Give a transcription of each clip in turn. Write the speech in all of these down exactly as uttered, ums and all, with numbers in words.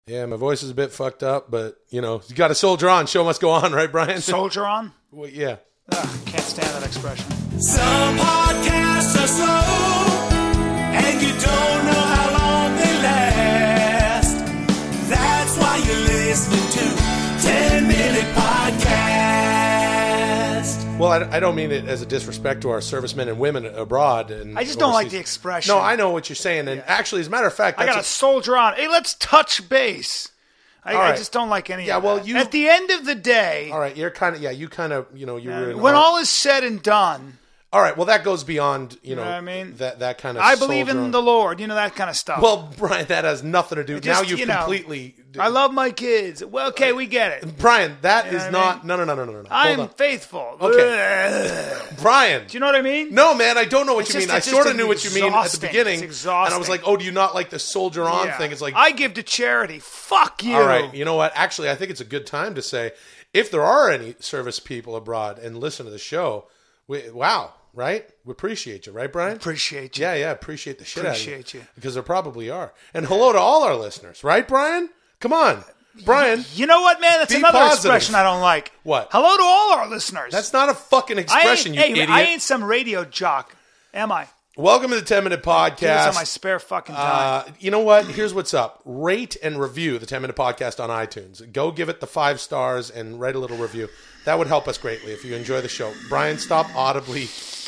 Yeah, my voice is a bit fucked up, but, you know, you got to soldier on. Show must go on, right, Brian? Soldier on? Well, yeah. Ugh, can't stand that expression. Some podcasts are slow, and you don't know how long they last. That's why you're listening to ten minute Podcast. Well, I, I don't mean it as a disrespect to our servicemen and women abroad. And I just don't like overseas. the expression. No, I know what you're saying. And Yeah. actually, as a matter of fact, I that's got to a- soldier on. Hey, let's touch base. I, All I right. just don't like any Yeah, of well, that. you- At the end of the day, all right, you're kind of, yeah, you kind of, you know, you're in when our- all is said and done, all right, well, that goes beyond, you know, know what I mean? that, that kind of I believe soldier in on. the Lord, you know, that kind of stuff. Well, Brian, that has nothing to do. Just, now you've you know, completely. I love my kids. Well, okay, we get it. Brian, that You know is what I not. mean? No, no, no, no, no, no. Hold I'm on. faithful. Okay. Ugh. Brian. Do you know what I mean? No, man, I don't know what It's you just- mean. I it's sort of just knew what you mean at the exhausting. beginning. It's exhausting. And I was like, oh, do you not like the soldier on Yeah. thing? It's like, I give to charity. Fuck you. all right, you know what? Actually, I think it's a good time to say, if there are any service people abroad and listen to the show, we, wow, right? We appreciate you, right, Brian? Appreciate you. Yeah, yeah, appreciate the shit out Appreciate of you. you. Because there probably are. And hello to all our listeners, right, Brian? Come on. Brian, You know what, man? That's Be another positive. expression I don't like. What? Hello to all our listeners. that's not a fucking I expression, ain't, you hey, idiot. I ain't some radio jock, am I? Welcome to the ten minute Do this Podcast. on my spare fucking time. Uh, you know what? Here's what's up. Rate and review the ten minute Podcast on iTunes. Go give it the five stars and write a little review. That would help us greatly if you enjoy the show. Brian, stop audibly.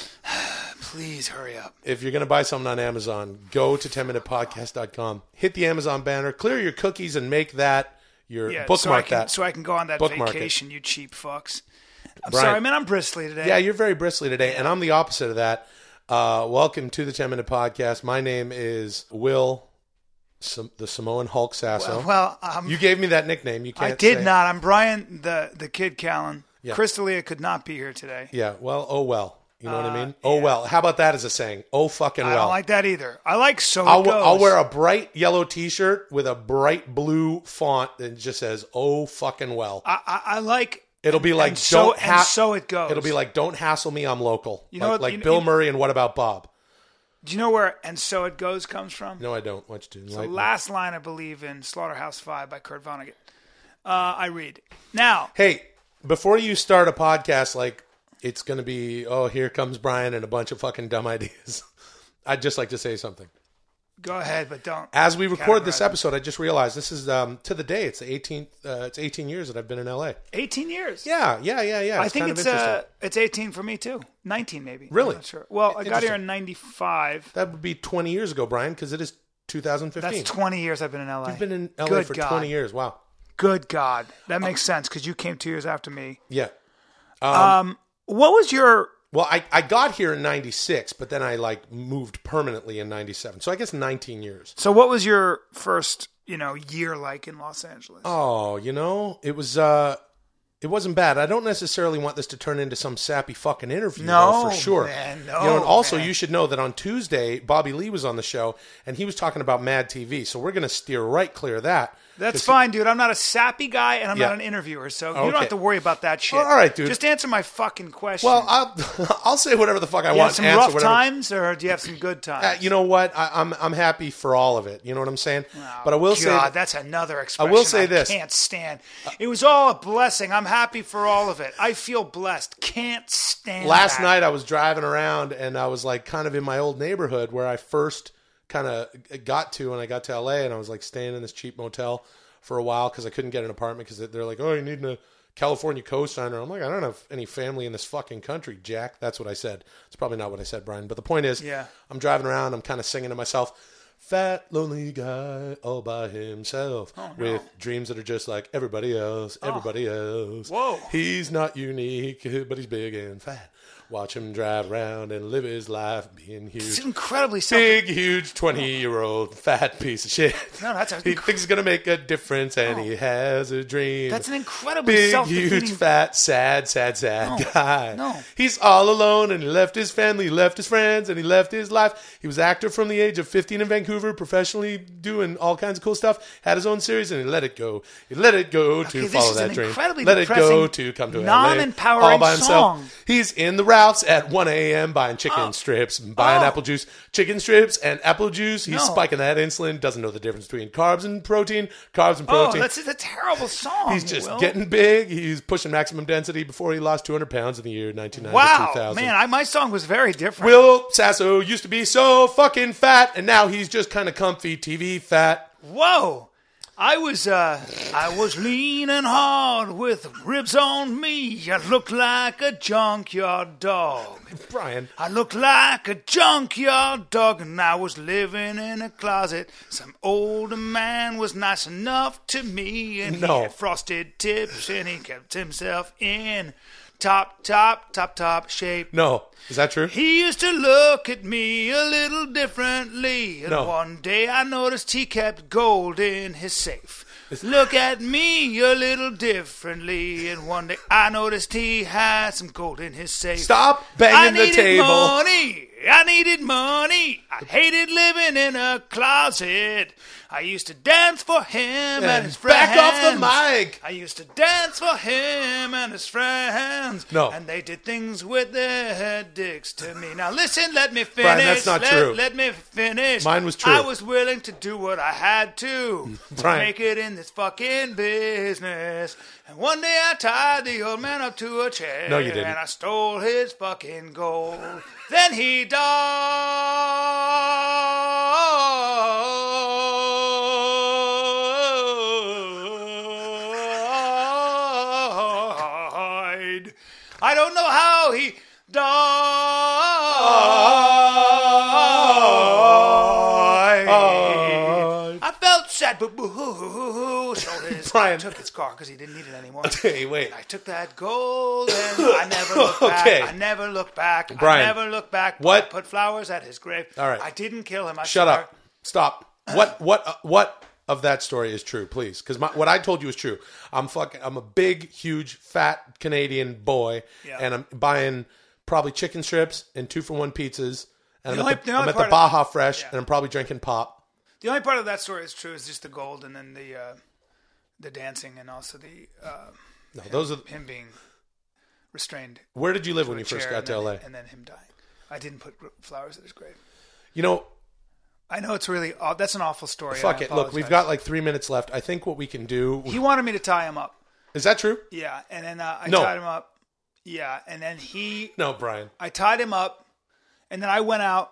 Please hurry up. If you're going to buy something on Amazon, go to ten minute podcast dot com. Hit the Amazon banner. Clear your cookies and make that your Yeah, bookmark so I can, that. So I can go on that Bookmark it. vacation, you cheap fucks. I'm Brian. sorry, man. I'm bristly today. Yeah, you're very bristly today, and I'm the opposite of that. Uh, welcome to the ten minute Podcast. My name is Will, Sam- the Samoan Hulk Sasso. Well, um, You gave me that nickname. You can't I did say- not. I'm Brian, the the kid Callan. Yeah. Crystalia could not be here today. Yeah, well, oh well. You know what I Uh, mean? Oh well. How about that as a saying? Oh fucking I well. don't like that either. I like so I'll, it goes. I'll wear a bright yellow T-shirt with a bright blue font that just says "Oh fucking well." I, I, I like. It'll be like and so, don't ha- and so it goes. It'll be like don't hassle me. I'm local. You know like what- like you know- Bill you- Murray and What About Bob? Do you know where "and so it goes" comes from? No, I don't. What you do? The Like- last line, I believe, in Slaughterhouse Five by Kurt Vonnegut. Uh, I read now. Hey, before you start a podcast, like it's going to be, oh, here comes Brian and a bunch of fucking dumb ideas. I'd just like to say something. Go ahead, but don't. As we record this categorize it. episode, I just realized this is um, to the day. It's the eighteenth. Uh, it's eighteen years that I've been in L A. eighteen years. Yeah, yeah, yeah, yeah. I think kind of it's interesting. uh, it's eighteen for me too. nineteen maybe. Really? I'm not sure. Well, I got here Interesting. in ninety-five. That would be twenty years ago, Brian, because it is two thousand fifteen. That's twenty years I've been in L A. You've been in L A Good for God. twenty years. Wow. Good God, that makes sense because you came two years after me. Yeah. Um, what was your? Well, I, I got here in ninety-six, but then I like moved permanently in ninety-seven. So I guess nineteen years. So what was your first, you know, year like in Los Angeles? Oh, you know, it was uh it wasn't bad. I don't necessarily want this to turn into some sappy fucking interview, No, though, for sure. man, no, you know, and also man. you should know that on Tuesday, Bobby Lee was on the show and he was talking about Mad T V. So we're going to steer right clear of that. That's 'Cause fine, dude. I'm not a sappy guy, and I'm Yeah. not an interviewer, so you Okay. don't have to worry about that shit. All right, dude. Just answer my fucking question. Well, I'll I'll say whatever the fuck I you want. have some answer rough whatever. times, or do you have some good times? Uh, you know what? I, I'm I'm happy for all of it. You know what I'm saying? But I will God, say that- that's another expression will say this. can't stand. It was all a blessing. I'm happy for all of it. I feel blessed. Can't stand last that. night I was driving around and I was like kind of in my old neighborhood where I first kind of got to when I got to L A, and I was like staying in this cheap motel for a while because I couldn't get an apartment because they're like, oh, you need a California cosigner. I'm like, I don't have any family in this fucking country, Jack. That's what I said. It's probably not what I said, Brian. But the point is, Yeah. I'm driving around. I'm kind of singing to myself, fat, lonely guy all by himself Oh, with dreams that are just like everybody else, everybody else. Whoa. He's not unique, but he's big and fat. Watch him drive around and live his life being It's huge. incredibly self. Big, huge, twenty-year-old fat piece of shit. No, that's a- he thinks he's going to make a difference, and he has a dream. That's an incredibly Big, self-defeating. huge, fat, sad, sad, sad No, guy. no. He's all alone, and he left his family, he left his friends, and he left his life. He was actor from the age of fifteen in Vancouver, professionally doing all kinds of cool stuff. Had his own series, and he let it go. He let it go Okay, to this follow is that an dream. incredibly Let it go depressing, to come to L A non-empowering all by himself. song. He's in the rap Ralph's at one a.m. buying chicken Oh. strips, and buying Oh. apple juice. Chicken strips and apple juice. He's No. spiking that insulin. Doesn't know the difference between carbs and protein. Carbs and Oh, protein. that's a terrible song. He's just Will. getting big. He's pushing maximum density before he lost two hundred pounds in the year nineteen ninety Wow, two thousand. man, I, my song was very different. Will Sasso used to be so fucking fat, and now he's just kind of comfy T V fat. Whoa. I was uh I was lean and hard with ribs on me. I looked like a junkyard dog. Brian. I looked like a junkyard dog, and I was living in a closet. Some older man was nice enough to me, and No. he had frosted tips, and he kept himself in top, top, top, top shape. No. Is that true? He used to look at me a little differently, and No. one day I noticed he kept gold in his safe. Look at me a little differently, and one day I noticed he had some gold in his safe. Stop I banging the needed table. money. I needed money. I hated living in a closet. I used to dance for him and, And his friends. back off the mic. I used to dance for him and his friends. No. And they did things with their dicks to me. Now listen, let me finish. Brian, that's not let, true. Let me finish. Mine was true. I was willing to do what I had to to Brian. make it in this fucking business. And one day I tied the old man up to a chair. No, you didn't. And I stole his fucking gold. Then he died. I don't know how he died. I felt sad, but boo-hoo-hoo-hoo. So his Brian. took his car because he didn't need it anymore. Hey, wait. I took that gold and I never looked back. Okay. I never looked back. Brian, I never looked back. but what- I put flowers at his grave. All right. I didn't kill him. I Shut swear. up. Stop. What what uh, what of that story is true, please? Because what I told you is true. I'm fucking. I'm a big, huge, fat Canadian boy, Yeah. and I'm buying probably chicken strips and two for one pizzas. And The I'm only- at the, the only I'm at the part of- Baja Fresh, Yeah. and I'm probably drinking pop. The only part of that story is true is just the gold and then the uh, the dancing and also the uh, No, those are. him being restrained. Where did you live to when a you first chair got and to then, L A? And then him dying. I didn't put flowers at his grave. You know, I know it's really aw- that's an awful story. fuck I it. Look, we've apologize. got like three minutes left. I think what we can do. He wanted me to tie him up. Is that true? Yeah, and then uh, I No. tied him up. Yeah, and then he No, Brian. I tied him up, and then I went out.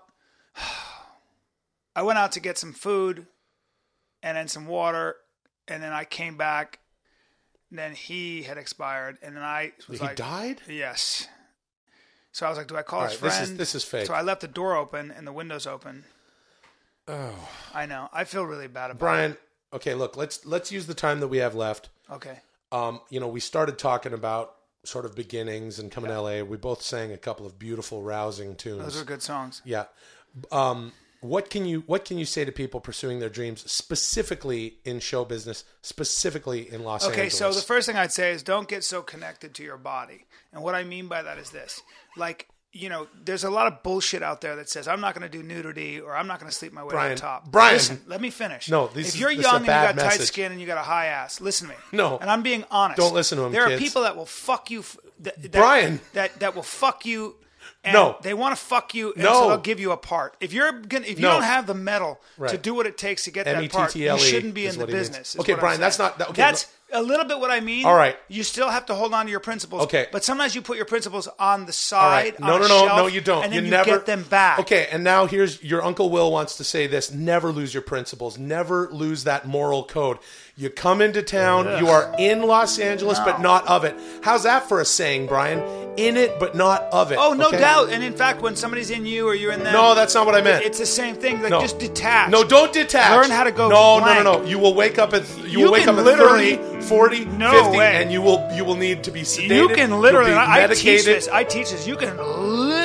I went out to get some food, and then some water, and then I came back. And then he had expired, and then I was He like, died? "Yes." So I was like, "Do I call All his right, this friend?" is- this is fake. So I left the door open and the windows open. Oh, I know. I feel really bad about Brian. Okay, look. Let's let's use the time that we have left. it. Okay. Um, you know, we started talking about sort of beginnings and coming to L A. We both sang a couple of beautiful, rousing tunes. Those are good songs. Yeah. Um, what can you what can you say to people pursuing their dreams, specifically in show business, specifically in Los Okay, Angeles? so the first thing I'd say is don't get so connected to your body. And what I mean by that is this. Like, you know, there's a lot of bullshit out there that says, I'm not going to do nudity or I'm not going to sleep my way Brian, to the top. Brian. Listen, let me finish. No, this If is- you're this is young a and you bad got tight message. skin and you got a high ass, listen to me. No. And I'm being honest. Don't listen to him, There kids. are people that will fuck you. F- that, that, Brian. That, that will fuck you. And No. they want to fuck you, and No. so they'll give you a part. If you're gonna, if you No. don't have the metal to Right. do what it takes to get that M E T part, T L E you shouldn't be is in the what he means. business. is Okay, what I'm Brian, that's saying. not- that- okay, that's a little bit what I mean. All right. You still have to hold on to your principles. Okay. But sometimes you put your principles on the All side. right. No, on no, a no, shelf, no, you don't. And then you you, never get them back. Okay, and now here's your Uncle Will wants to say this: never lose your principles, never lose that moral code. You come into town, you are in Los Angeles, but not of it. How's that for a saying, Brian? In it, but not of it. Oh, no okay? doubt. And in fact, when somebody's in you or you're in them, No, that's not what I meant. It's the same thing. Like No. just detach. No, don't detach. Learn how to go No, blank. no, no, no. You will wake up at you, You will wake can up at literally- thirty, forty, No fifty, way. and you will you will need to be sedated. You can literally. You'll be I, I teach medicated. this. I teach this. You can literally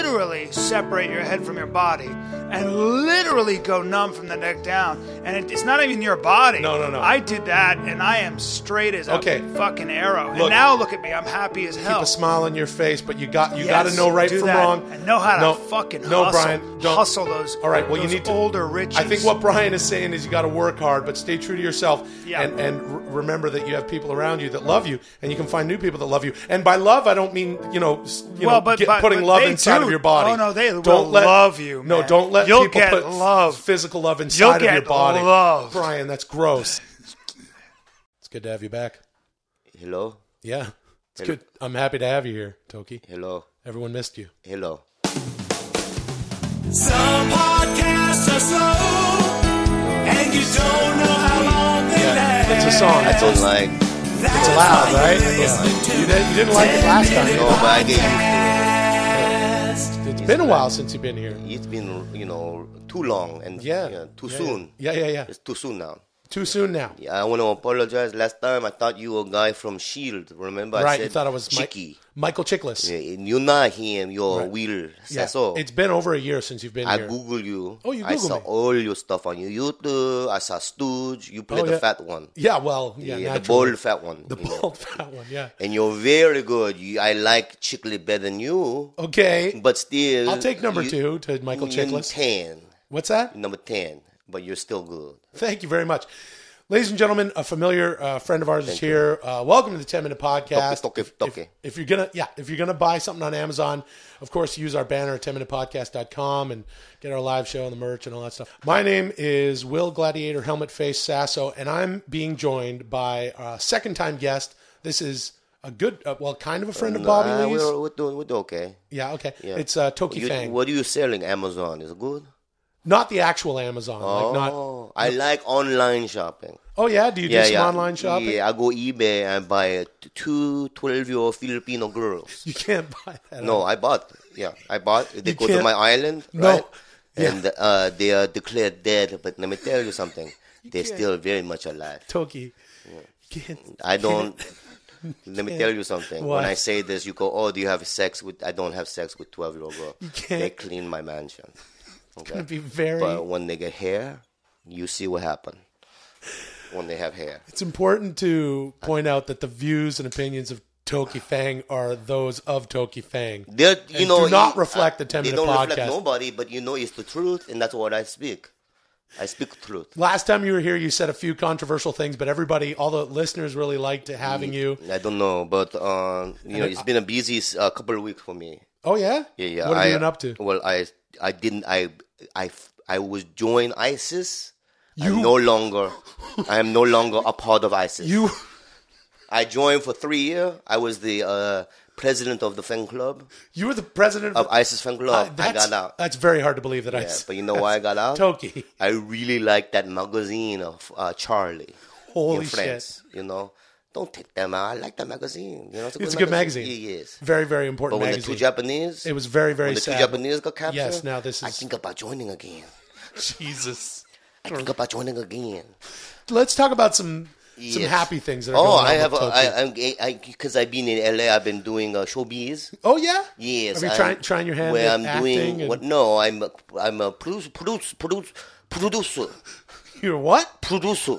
literally separate your head from your body and literally go numb from the neck down. And it, it's not even your body. No, no, no. I did that, and I am straight as Okay. a fucking arrow. Look. And now look at me. I'm happy as hell. Keep a smile on your face, but you got you Yes, got to know right do from that. wrong. And know how to no, fucking no, hustle. Brian, don't. Hustle those. All right, well, you those need to older riches. I think what Brian is saying is you got to work hard, but stay true to yourself, Yeah. and and r- remember that you have people around you that love you, and you can find new people that love you. And by love, I don't mean you know s- you Well, know but- get, but- putting but love they inside do. of your body. Oh, no, they don't will let, love you, No, man. don't let You'll people get put love. physical love inside You'll of your get body. love. Brian, that's gross. It's good to have you back. Hello? Yeah, it's Hello. good. I'm happy to have you here, Toki. Hello? Everyone missed you. Hello? Some podcasts are slow, and you don't know how long they Yeah, last. it's a song. I don't like... That's It's loud, why right? you're listening Yeah. to You, did, you didn't like it last time. No, but I get Podcast. It's been a while since you've been here. used to it. It's been, you know, too long and Yeah. you know, too Yeah, soon. Yeah, yeah, yeah. It's too soon now. Too soon now. Yeah, I want to apologize. Last time I thought you were a guy from S H I E L D. Remember I Right, said you thought I was Mike, Chicky. Michael Chiklis. Yeah, you're not him. You're Right. Will Yeah. Sasso. It's been over a year since you've been I here. Google you. Oh, you I Google saw me. all your stuff on your YouTube. I saw Stooge. You play Oh, the yeah. fat one. Yeah, well, yeah, Yeah, the naturally. bald fat one. The you know. bald fat one, yeah. And you're very good. You, I like Chiclet better than you. Okay, But still, I'll take number you- two to Michael you're Chiklis. ten. What's that? Number ten. But you're still good. Thank you very much. Ladies and gentlemen, a familiar uh, friend of ours is here. Uh, welcome to the ten minute Podcast. Toki, If, toki, if, toki. if you're gonna, yeah, if you're gonna buy something on Amazon, of course, use our banner at ten minute podcast dot com and get our live show and the merch and all that stuff. My name is Will Gladiator Helmet Face Sasso, and I'm being joined by a second time guest. This is a good, uh, well, kind of a friend of Bobby Nah, Lee's. we're, we're doing we're doing okay. Yeah, okay. Yeah. It's uh, Toki You- Fang, what are you selling? Amazon is it good? not the actual Amazon. Oh, Like not. I like online shopping. Oh yeah, do you yeah, do some yeah. online shopping? Yeah, I go eBay and buy uh, two twelve-year-old Filipino girls. You can't buy that. No, I bought. Yeah, I bought. They You go to can't- my island, No. right? Yeah. And uh, they are declared dead. But let me tell you something. They're can't. still very much alive. Toki. You can't. I don't. Let me tell you something. What? When I say this, you go, "Oh, do you have sex with?" I don't have sex with twelve-year-old girl. You can't. They clean my mansion. Okay. Gonna be very. But when they get hair, you see what happened. When they have hair. It's important to point out that the views and opinions of Toki Fang are those of Toki Fang. They're, you And know, do not you- reflect the uh, ten They minute don't podcast. reflect nobody, but you know it's the truth, and that's what I speak. I speak truth. Last time you were here, you said a few controversial things, but everybody, all the listeners, really liked having you. I don't know, but uh, you know, it's been a busy uh, couple of weeks for me. Oh yeah, Yeah, yeah. What have I, you been up to? Well, I, I didn't. I, I, I was joined ISIS. You- I'm no longer. I am no longer a part of ISIS. You, I joined for three years. I was the uh, president of the fan club you were the president of ISIS fan Uh, club. I that's, got out. That's very hard to believe that I. Yeah, but you know why I got out? Toki, I really like that magazine of uh, Charlie. holy in shit, France. You know, don't take them out. I like that magazine. You know, it's a good, it's a good magazine. Yeah, yes. Very, very But important when magazine. the two Japanese, it was very, very when the sad. two Japanese got captured, Yes, now this I is- think about joining again. Jesus. I think about joining again. Let's talk about some some Yes. happy things that are Oh, going on I have, with a, Toki. I, I, because I've been in L A, I've been doing uh, showbiz. Oh yeah. Yes, Are you I'm- trying trying your hand where at I'm acting? doing and- what? No, I'm a, I'm a produce, produce, produce, producer, You're what? producer.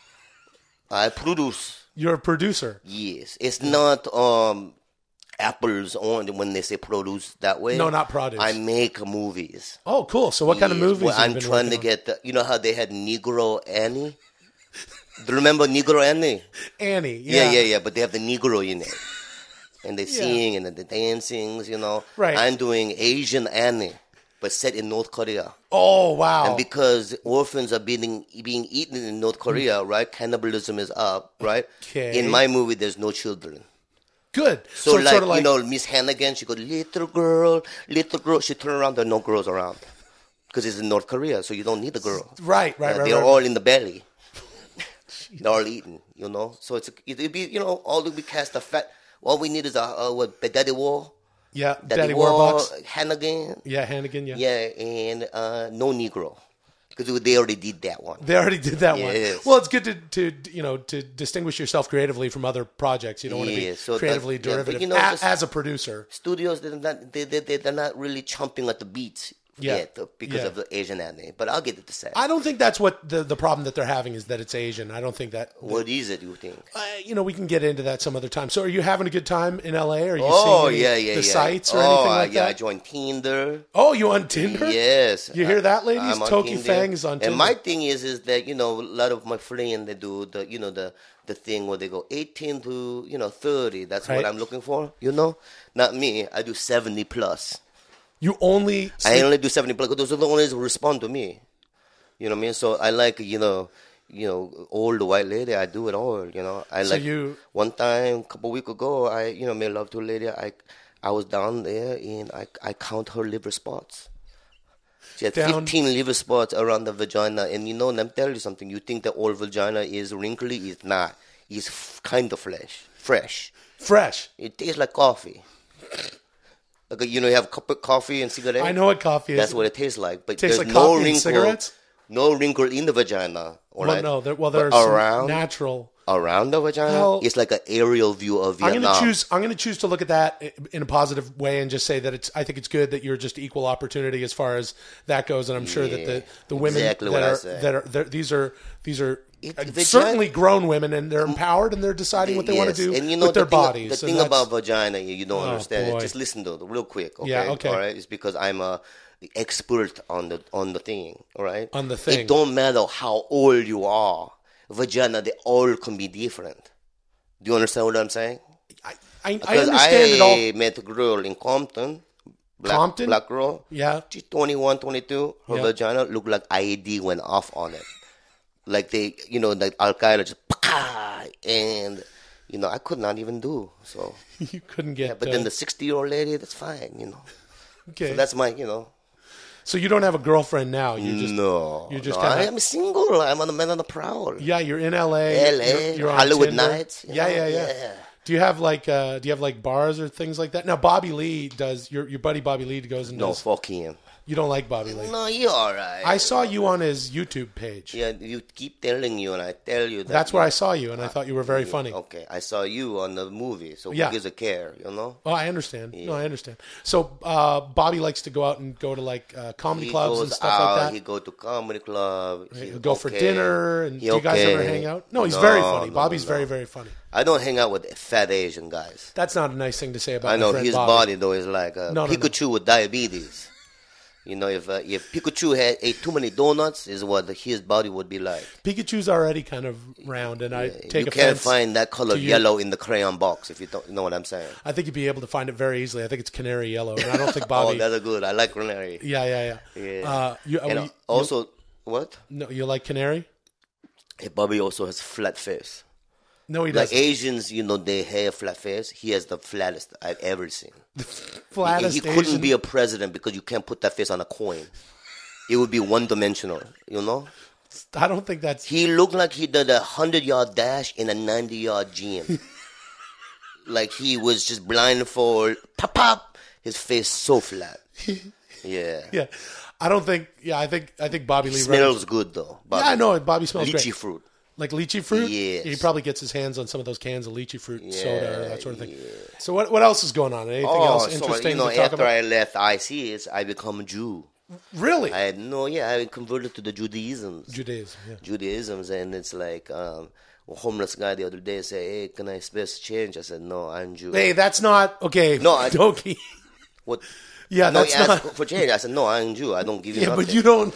I produce. You're a producer. Yes, it's not um apples on when they say produce that way. No, not produce. I make movies. Oh, cool. So what kind of Yes, movies? well, have you I'm been trying to working on? get the, you know how they had Negro Annie? Do you remember Negro Annie? Annie. Yeah, Yeah, yeah, yeah, but they have the Negro in it. And they sing and the dancings, you know. Right. I'm doing Asian Annie, but set in North Korea. Oh wow. And because orphans are being being eaten in North Korea, right? Cannibalism is up, right? Okay. In my movie, there's no children. Good. So, So, it's like, sort of like you know, Miss Hannigan, she goes, little girl, little girl. She turn around, there are no girls around. Because it's in North Korea, so you don't need a girl. right, right, Uh, right. they're right. all in the belly. They're all eating, you know. So it's it'd be, you know, all we cast a fat. All we need is a, a what, Daddy War, yeah, Daddy, Daddy War, Warbucks. Hannigan, Yeah, Hannigan. Yeah. yeah, and uh, no Negro. because they already did that one. They already did that Yes. one. Well, it's good to, to you know to distinguish yourself creatively from other projects. You don't want to be Yeah, so that- creatively yeah, but derivative you know, a- just- as a producer. Studios, they're not, they, they, they're not really chomping at the beats Yeah. yet because Yeah. of the Asian anime. But I'll get it to say. I don't think that's what the, the problem that they're having is that it's Asian. I don't think that. What is it, you think? Uh, you know, we can get into that some other time. So, are you having a good time in L A? Are you Oh, seeing any, yeah, yeah, the yeah. sites or oh, anything like yeah, I that? joined Tinder. Oh, you on Tinder? Yes. You hear that, ladies? I'm on Toki Tinder. Fang is on Tinder. And my thing is, is that, you know, a lot of my friends, they do the, you know, the, the thing where they go eighteen to, you know, thirty. That's Right. what I'm looking for, you know? Not me. I do seventy plus. You only. I only do seventy plus because those are the ones who respond to me. You know what I mean? So I like, you know, you know, old white lady. I do it all. You know, I So like. you- One time, a couple weeks ago, I you know made love to a lady. I I was down there and I I count her liver spots. She had Down- fifteen liver spots around the vagina, and you know, let me tell you something. You think the old vagina is wrinkly? It's not. It's f- kind of fresh. Fresh. Fresh. It tastes like coffee. Like, you know, you have a cup of coffee and cigarette. I know what coffee is. That's what it tastes like. But Tastes there's like no coffee and wrinkle, cigarettes? no wrinkle in the vagina. All Well, right? no. There, well, But there's some around natural. around the vagina. Well, it's like an aerial view of I'm Vietnam. going to choose. I'm going to choose to look at that in a positive way and just say that it's. I think it's good that you're just equal opportunity as far as that goes, and I'm sure that the, the women exactly that what I are said. that are they're- these are these are It- uh, vagina- certainly grown women, and they're empowered and they're deciding what they want Yes, to do and you know with their the thing, bodies. The and thing that's- about vagina, you, you don't Oh, understand boy. it. Just listen to it real quick. Okay? Yeah, okay. All right. It's because I'm a the expert on the on the thing. All right. On the thing. It don't matter how old you are. Vagina, they all can be different. Do you understand what I'm saying? I, I, I Because understand it all. I met a girl in Compton. Black, Compton? Black girl. Yeah. She's twenty-one, twenty-two. Her Yeah. vagina looked like I E D went off on it. Like they, you know, like Al Qaeda just, and, you know, I could not even do. So, You couldn't get. yeah, but uh, then the sixty-year-old lady, that's fine, you know. okay. So that's my, you know. So you don't have a girlfriend now. You just no. you just no, kinda- I am single. I'm on the man on the prowl. yeah. You're in L A. L A, You're, you're on Hollywood Tinder. Nights, you Yeah, know, yeah, yeah, yeah. Do you have like uh, do you have like bars or things like that? Now Bobby Lee does. Your your buddy Bobby Lee goes and No, does. fuck him. You don't like Bobby Lee. No, you're all right. I saw you on his YouTube page. Yeah, you keep telling you, and I tell you that. That's where I saw you, and I thought you were very funny. Okay, I saw you on the movie, so Yeah. who gives a care, you know? Oh, I understand. No, I understand. So uh, Bobby likes to go out and go to like uh, comedy He clubs goes and stuff out, like that. He go to comedy club. Right? He's He'll go for okay. dinner. And He do you guys okay. ever hang out? No, he's No, very funny. no, Bobby's no, no. very, very funny. I don't hang out with fat Asian guys. That's not a nice thing to say about I know my friend his Bobby. body though is like a No, no, no. Pikachu with diabetes. You know, if uh, if Pikachu had ate too many donuts, is what the, his body would be like. Pikachu's already kind of round, and I you take can't offense. find that color to you. yellow in the crayon box if you don't you know what I'm saying. I think you'd be able to find it very easily. I think it's canary yellow, and I don't think Oh, Bobby. that's a good. I like canary. yeah, yeah, yeah. Yeah. Uh, you, And uh, you- also, what? no, you like canary? Hey, Bobby also has flat face. No, he Like doesn't. Asians, you know, they have flat face. He has the flattest I've ever seen. Flattest he couldn't Asian. be a president because you can't put that face on a coin. It would be one dimensional, you know? I don't think that's. He looked like he did a hundred yard dash in a ninety yard gym. Like he was just blindfold, pop pop. His face so flat. Yeah. Yeah, I don't think. Yeah, I think. I think Bobby Lee Smells runs- good though. Bobby. Yeah, I know. Bobby smells Lychee great. fruit. Like lychee fruit. Yes. He probably gets his hands on some of those cans of lychee fruit soda or Yeah, that sort of thing. So what? What else is going on? Anything Oh, else so, interesting you know, to talk after about? I left I C S, I become a Jew. Really? I had no, yeah, I converted to the Judaism. Judaism. Yeah. Judaisms, and it's like um, a homeless guy the other day said, "Hey, can I space change?" I said, "No, I'm Jew." Hey, that's not okay. No, I- Doki. What? Yeah, No, that's he asked not. for change. I said, "No, I'm Jew. I don't give you Yeah, nothing." but you don't.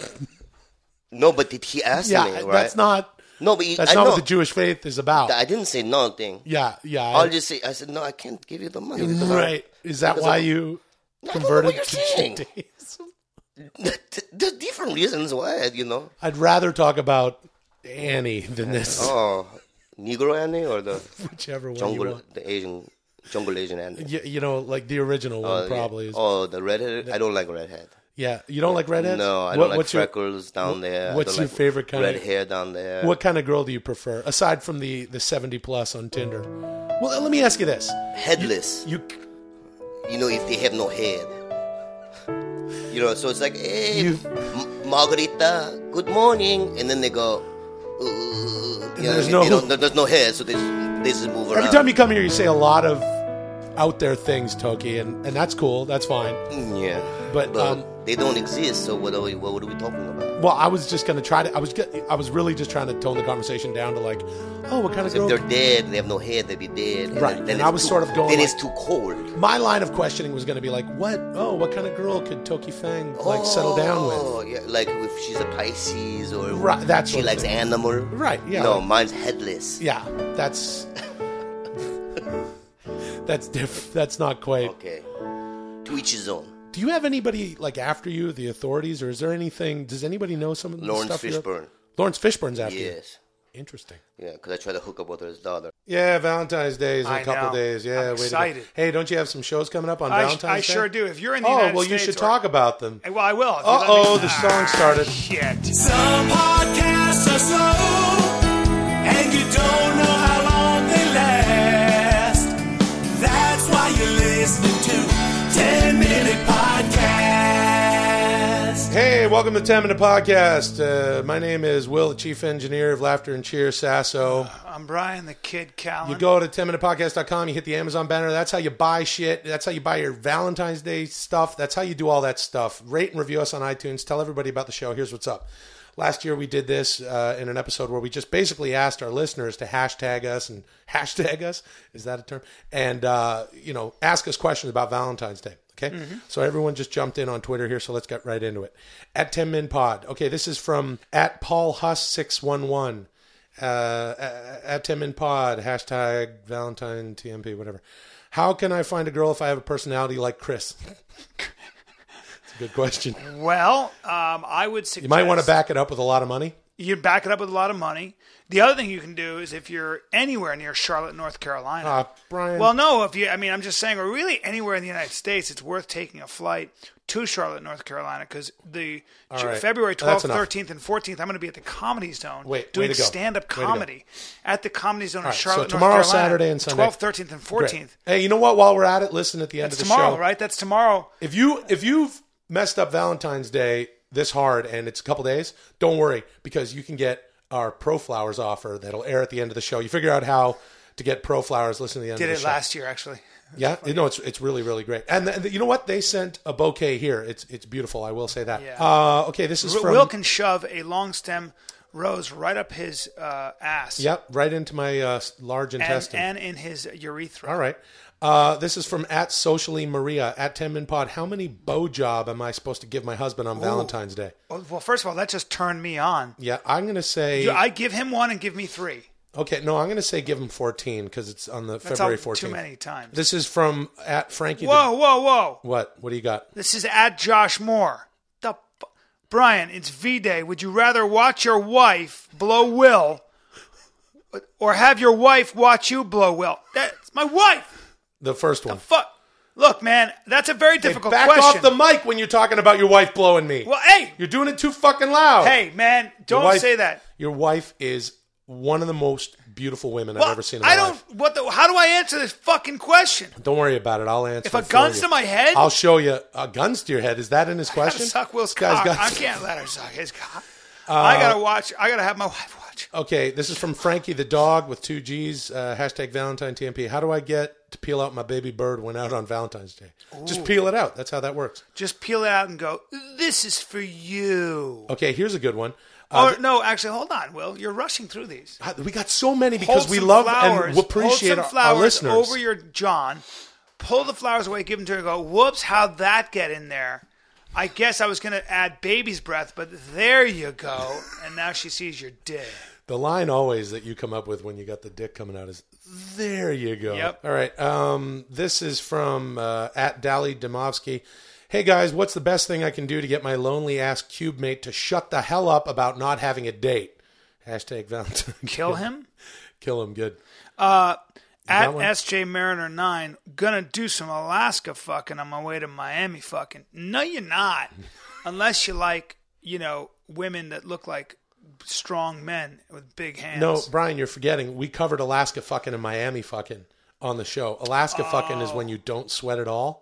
No, but did he ask Yeah, me? Right? that's not. No, but he, That's I not know. what the Jewish faith is about. I didn't say nothing. Yeah, yeah. I- I'll just say, I said, "No, I can't give you the money." because I- right. Is that because why of- you I don't know converted what you're to saying. Judaism? There's different reasons why, you know. I'd rather talk about Annie than this, Oh, Negro Annie or the whichever one you jungle, want. the Asian, jungle Asian Annie? You, you know, like the original one Oh, yeah. probably is. Oh, the redhead. I don't like redhead. Yeah, you don't like redheads? No, I What- don't like what's your- freckles down there. I what's don't your like favorite kind red of- hair down there? What kind of girl do you prefer aside from the the seventy plus on Tinder? Well, let me ask you this: Headless. you You know, if they have no head. You know, so it's like, hey, You- M- Margarita, good morning. And then they go, uh, you know, there's they no- don't- there's no hair, so they just, they just move around. Every time you come here, you say a lot of out there things, Toki, and, and that's cool. That's fine. Mm, yeah. But, um, they don't exist, so what are we, what, what are we talking about? Well, I was just gonna try to. I was. get- I was really just trying to tone the conversation down to like, oh, what kind of If girl? they're dead, they have no hair, they'd be dead. And Right, Then, then and it's I was too- sort of going Then like- it's too cold. My line of questioning was going to be like, what? Oh, what kind of girl could Toki Fang like settle down with? Oh, yeah, like if she's a Pisces or Right, that she sort of likes thing. animal. Right, yeah. No, mine's headless. Yeah, that's that's diff. That's not quite. Okay. To each his own. Do you have anybody like after you, the authorities, or is there anything? Does anybody know some of the Lawrence stuff? you have? Fishburne. Lawrence Fishburne's after you. Yes. Interesting. Yeah, because I tried to hook up with his daughter. Yeah, Valentine's Day is in a I couple know. days. Yeah, I'm way to go. excited. Hey, don't you have some shows coming up on I, Valentine's I Day? sure do. If you're in the Oh, United well, States, you should or- talk about them. Well, I will. if you Uh let me- oh, the song started. Shit. Some podcasts are slow, and you don't know how long they last. That's why you're listening to ten minute Podcast. Hey, welcome to ten minute Podcast. Uh, my name is Will, the Chief Engineer of Laughter and Cheer, Sasso. I'm Brian, the kid Callan. You go to ten minute podcast dot com, you hit the Amazon banner. That's how you buy shit. That's how you buy your Valentine's Day stuff. That's how you do all that stuff. Rate and review us on iTunes. Tell everybody about the show. Here's what's up. Last year we did this uh, in an episode where we just basically asked our listeners to hashtag us and hashtag us. Is that a term? And, uh, you know, ask us questions about Valentine's Day. Okay. Mm-hmm. So everyone just jumped in on Twitter here. So let's get right into it. At ten min pod. Okay. This is from at Paul Huss six one one. Uh, at ten min pod, hashtag Valentine T M P, whatever. How can I find a girl if I have a personality like Chris? It's a good question. Well, um, I would suggest You might want to back it up with a lot of money. You back it up with a lot of money. The other thing you can do is if you're anywhere near Charlotte, North Carolina. Ah, Brian. Well, no, if you, I mean, I'm just saying, or really anywhere in the United States, it's worth taking a flight to Charlotte, North Carolina, because the All right. February That's twelfth, enough. thirteenth, and fourteenth, I'm going to be at the Comedy Zone Wait, way doing to go. stand-up Way to go. comedy at the Comedy Zone in right, so Charlotte, tomorrow, North Carolina. Saturday, and Sunday. twelfth, thirteenth, and Great. fourteenth. Hey, you know what? While we're at it, listen at the end That's of the tomorrow, show. right? That's tomorrow. If you if you've messed up Valentine's Day this hard and it's a couple days, don't worry, because you can get our Pro Flowers offer that'll air at the end of the show. You figure out how to get Pro Flowers. Listen to the end Did of the it show. last year, actually. Yeah, you know it's it's really really great. And the, the- you know what? They sent a bouquet here. It's it's beautiful. I will say that. Yeah. Uh, okay, this is Will from Will can shove a long stem rose right up his uh, ass. Yep, right into my uh, large And, intestine. and in his urethra. All right. Uh, this is from at Socially Maria at ten min pod. How many bow job am I supposed to give my husband on Valentine's Day? Well, well, first of all, that just turned me on. Yeah, I'm gonna say. I give him one and give me three. Okay, no, I'm gonna say give him fourteen because it's on the That's February all fourteenth. too many times. This is from at Frankie. the- Whoa, whoa, whoa! what? What do you got? This is at Josh Moore. The f- Brian, it's V-Day. Would you rather watch your wife blow Will, or have your wife watch you blow Will? That's my wife. The first one. Fuck. Look, man, that's a very Hey, difficult back question. off the mic when you're talking about your wife blowing me. well, hey, You're doing it too fucking loud. hey, man, don't wife- say that. Your wife is one of the most beautiful women Well, I've ever seen in my I don't. life. What? The, how do I answer this fucking question? Don't worry about it. I'll answer. If a it for gun's you. to my head, I'll show you. Uh, guns to your head. Is that in his I question? gotta suck Will's Guy's cock. got- I can't let her suck his cock. Uh, I gotta watch. I gotta have my wife watch. Okay, this is from Frankie the dog with two G's. Uh, hashtag Valentine T M P. How do I get to peel out my baby bird when out on Valentine's Day? Just peel it out. That's how that works. Just peel it out and go. This is for you. Okay, here's a good one. Uh, Or no, actually, hold on, Will. You're rushing through these. we got so many because Hold we some love flowers, and appreciate hold some our, our flowers listeners. over your John. Pull the flowers away, give them to her. And go. Whoops! How'd that get in there? I guess I was going to add baby's breath, but there you go. And now she sees your dick. The line always that you come up with when you got the dick coming out is, there you go. Yep. All right. Um, this is from uh, at Dali Dimovsky. Hey, guys, what's the best thing I can do to get my lonely-ass cube mate to shut the hell up about not having a date? Hashtag Valentine. Kill him? Kill him. Good. Uh, that at one? S J Mariner nine, gonna do some Alaska fucking on my way to Miami fucking. No, you're not. Unless you like, you know, women that look like strong men with big hands. No, Brian, you're forgetting. We covered Alaska fucking and Miami fucking on the show. Alaska fucking is when you don't sweat at all.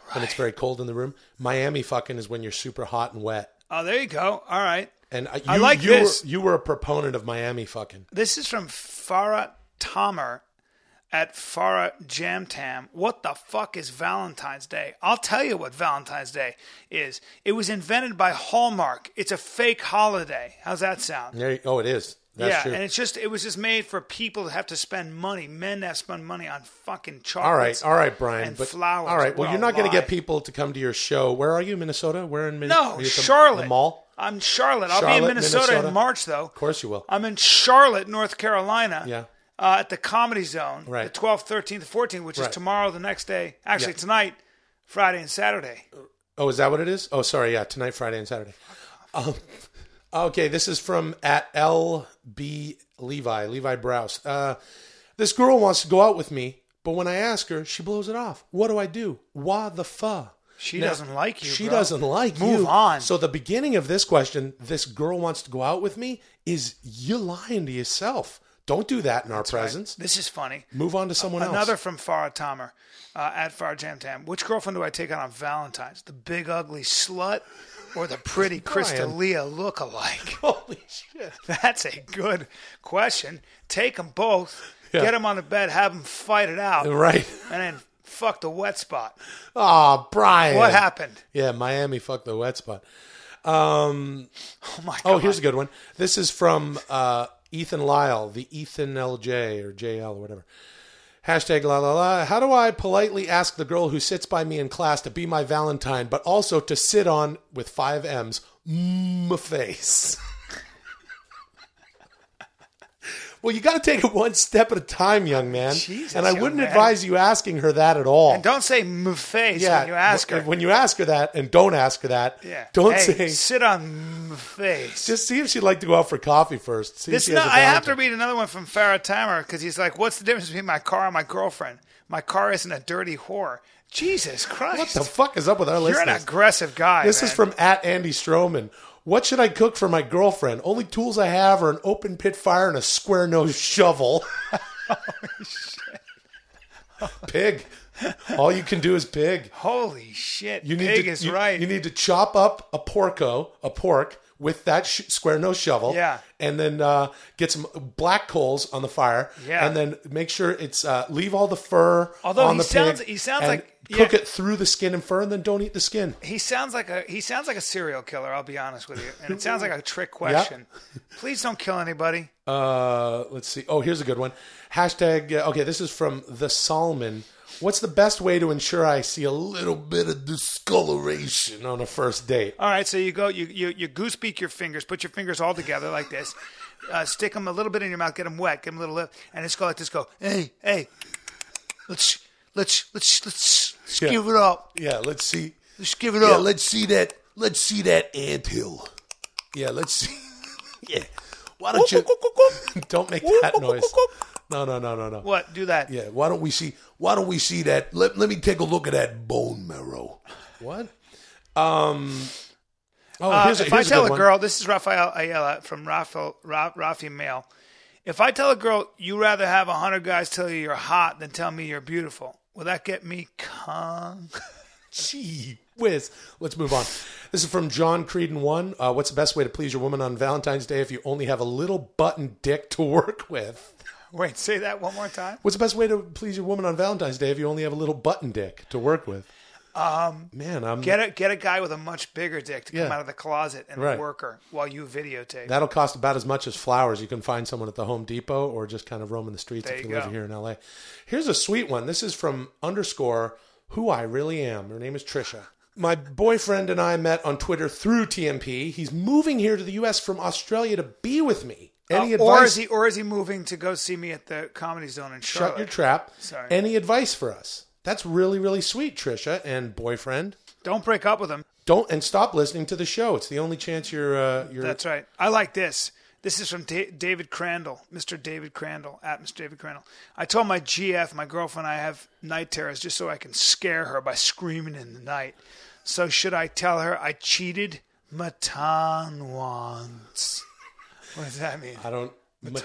when it's very cold in the room. Miami fucking is when you're super hot and wet. Oh, there you go. All right. And uh, you, I like you this. Were, you were a proponent of Miami fucking. This is from Farah Tamer at Farah Jamtam. What the fuck is Valentine's Day? I'll tell you what Valentine's Day is. It was invented by Hallmark. It's a fake holiday. How's that sound? There you, oh, it is. That's yeah, true. and it's just it was just made for people that have to spend money, men that have to spend money on fucking chocolates. All right, all right, Brian. and but, flowers. All right, well, What you're a not going to lie. get people to come to your show. Where are you, Minnesota? Where in Min- No, are you at the, Charlotte. The mall? I'm Charlotte. I'll be Charlotte, in Minnesota, Minnesota. in March, though. Of course you will. I'm in Charlotte, North Carolina. Yeah. Uh, at the Comedy Zone, Right. the twelfth, thirteenth, fourteenth, which Right. is tomorrow, the next day. Actually, Yeah. tonight, Friday and Saturday. Oh, is that what it is? Oh, sorry. Yeah, tonight, Friday, and Saturday. Um, okay, this is from at L B Levi, Levi Browse. Uh, this girl wants to go out with me, but when I ask her, she blows it off. What do I do? Why the fuck? She Now, doesn't like you, She bro. doesn't like you. Move on. So the beginning of this question, this girl wants to go out with me, is you lying to yourself. Don't do that in our presence. This is funny. Move on to someone else. Another from Farah Tamer uh, at Farah Jamtam. Which girlfriend do I take out on Valentine's? The big ugly slut or the pretty Crystalia look-alike? Holy shit. That's a good question. Take them both, Yeah. get them on the bed, have them fight it out, Right. and then fuck the wet spot. Oh, Brian. What happened? Yeah, Miami fucked the wet spot. Um, Oh, my God. oh, here's a good one. This is from uh, Ethan Lyle, the Ethan L J or J L or whatever. Hashtag la la la. How do I politely ask the girl who sits by me in class to be my Valentine, but also to sit on, with five M's, my face? Well, you got to take it one step at a time, young man. Jesus, and I young wouldn't man. advise you asking her that at all. And don't say "m face" yeah, when you ask her. When you ask her that, and don't ask her that, yeah. don't hey, say. sit on m face. Just see if she'd like to go out for coffee first. See This if she has no, a I have to Valentine. read another one from Farah Tamer because he's like, "What's the difference between my car and my girlfriend? My car isn't a dirty whore." Jesus Christ! What the fuck is up with our You're an listeners? aggressive guy. This man. is from at Andy Stroman. What should I cook for my girlfriend? Only tools I have are an open pit fire and a square nose shovel. Pig. All you can do is pig. Holy shit! You need Pig to, is you, right. You need to chop up a porco, a pork, with that sh- square nose shovel. Yeah. And then uh, get some black coals on the fire. Yeah. And then make sure it's uh, leave all the fur Although on he the sounds- pig. he sounds and like- cook yeah. it through the skin and fur, and then don't eat the skin. He sounds like a he sounds like a serial killer. I'll be honest with you, and it sounds like a trick question. Please don't kill anybody. Uh, let's see. Oh, here's a good one. Hashtag. Uh, okay, this is from the Solomon. What's the best way to ensure I see a little bit of discoloration on a first date? All right, so you go, you you, you goose beak your fingers, put your fingers all together like this, uh, stick them a little bit in your mouth, get them wet, give them a little lip, and just go like this. Go, hey, hey, let's let's let's let's, let's Yeah. give it up. Yeah, let's see. Let's give it Yeah, up. let's see that. Let's see that anthill. Yeah, let's see. Yeah. Why don't you don't make that noise? No, no, no, no, no. What? Do that. Yeah. Why don't we see? Why don't we see that? Let Let me take a look at that bone marrow. What? Um. Oh, Uh, here's a, if I here's tell a, a, good one. girl, this is Rafael Ayala from Rafael Ra, Rafi Mail. If I tell a girl you rather have a hundred guys tell you you're hot than tell me you're beautiful, will that get me con? Gee whiz. Let's move on. This is from John Creedon one. Uh, what's the best way to please your woman on Valentine's Day if you only have a little button dick to work with? Wait, say that one more time. What's the best way to please your woman on Valentine's Day if you only have a little button dick to work with? Um, Man, I'm Get a get a guy with a much bigger dick to come Yeah. out of the closet and Right. work her while you videotape. that'll cost about as much as flowers. You can find someone at the Home Depot or just kind of roaming the streets There if you you live go. here in L A. Here's a sweet one. This is from underscore who I really am. Her name is Trisha. My boyfriend and I met on Twitter through T M P. He's moving here to the U S from Australia to be with me. Any Uh, advice? or is he or is he moving to go see me at the Comedy Zone in Charlotte? Shut your trap. Sorry. Any advice for us? That's really, really sweet, Trisha and boyfriend. Don't break up with him. Don't and stop listening to the show. It's the only chance you're. Uh, you're That's right. I like this. This is from Da- David Crandall, Mister David Crandall, at Mister David Crandall. I told my G F, my girlfriend, I have night terrors just so I can scare her by screaming in the night. So should I tell her I cheated? Matan once. What does that mean? I don't. Matan.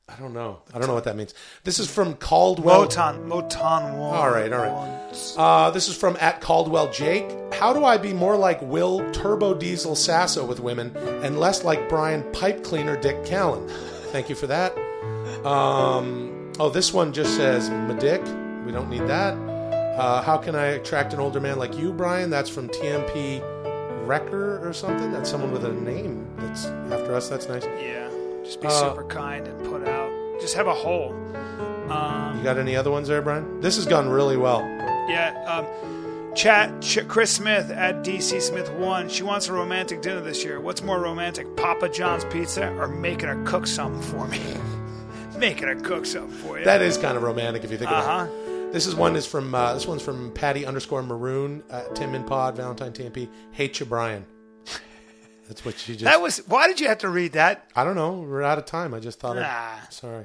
I don't know. I don't know what that means. This is from Caldwell. Moton. Moton one. All right, all right. Uh, this is from at Caldwell Jake. How do I be more like Will Turbo Diesel Sasso with women and less like Brian Pipe Cleaner Dick Callen? Thank you for that. Um, oh, this one just says Madick. We don't need that. Uh, how can I attract an older man like you, Brian? That's from T M P Wrecker or something. That's someone with a name that's after us. That's nice. Yeah. Just be Uh, super kind and put out. Just have a hole. Um, You got any other ones there, Brian? This has gone really well. yeah. Um, chat. Ch- Chris Smith at D C Smith one. She wants a romantic dinner this year. What's more romantic, Papa John's pizza or making her cook something for me? Making her cook something for you. That is kind of romantic if you think Uh about it. huh. This is one is from uh, this one's from Patty underscore Maroon, uh, Tim in Pod, Valentine T M P. Hate you, Brian. That's what she just. That was. Why did you have to read that? I don't know. We're out of time. I just thought. Nah. I'd, sorry.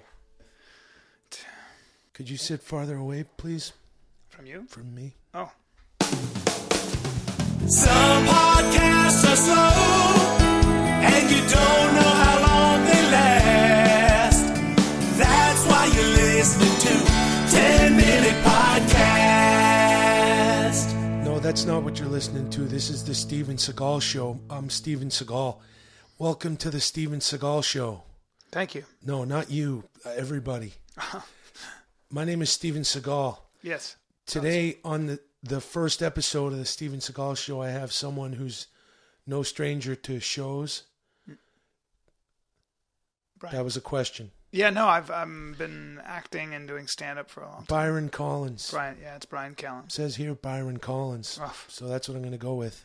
Could you sit farther away, please, From you? from me? Oh. Some podcasts are slow, and you don't know how long they last. That's why you're listening to ten minute Podcast. No, that's not what you're listening to. This is the Steven Seagal Show. I'm Steven Seagal. Welcome to the Steven Seagal Show. Thank you. No, not you. Uh, everybody. My name is Steven Seagal. Yes. Today on the, the first episode of the Steven Seagal Show, I have someone who's no stranger to shows. Brian. That was a question. Yeah, no, I've um, been acting and doing stand-up for a long time. Byron Collins. Brian, yeah, it's Brian Callen. Says here Byron Collins. Oh. So that's what I'm going to go with.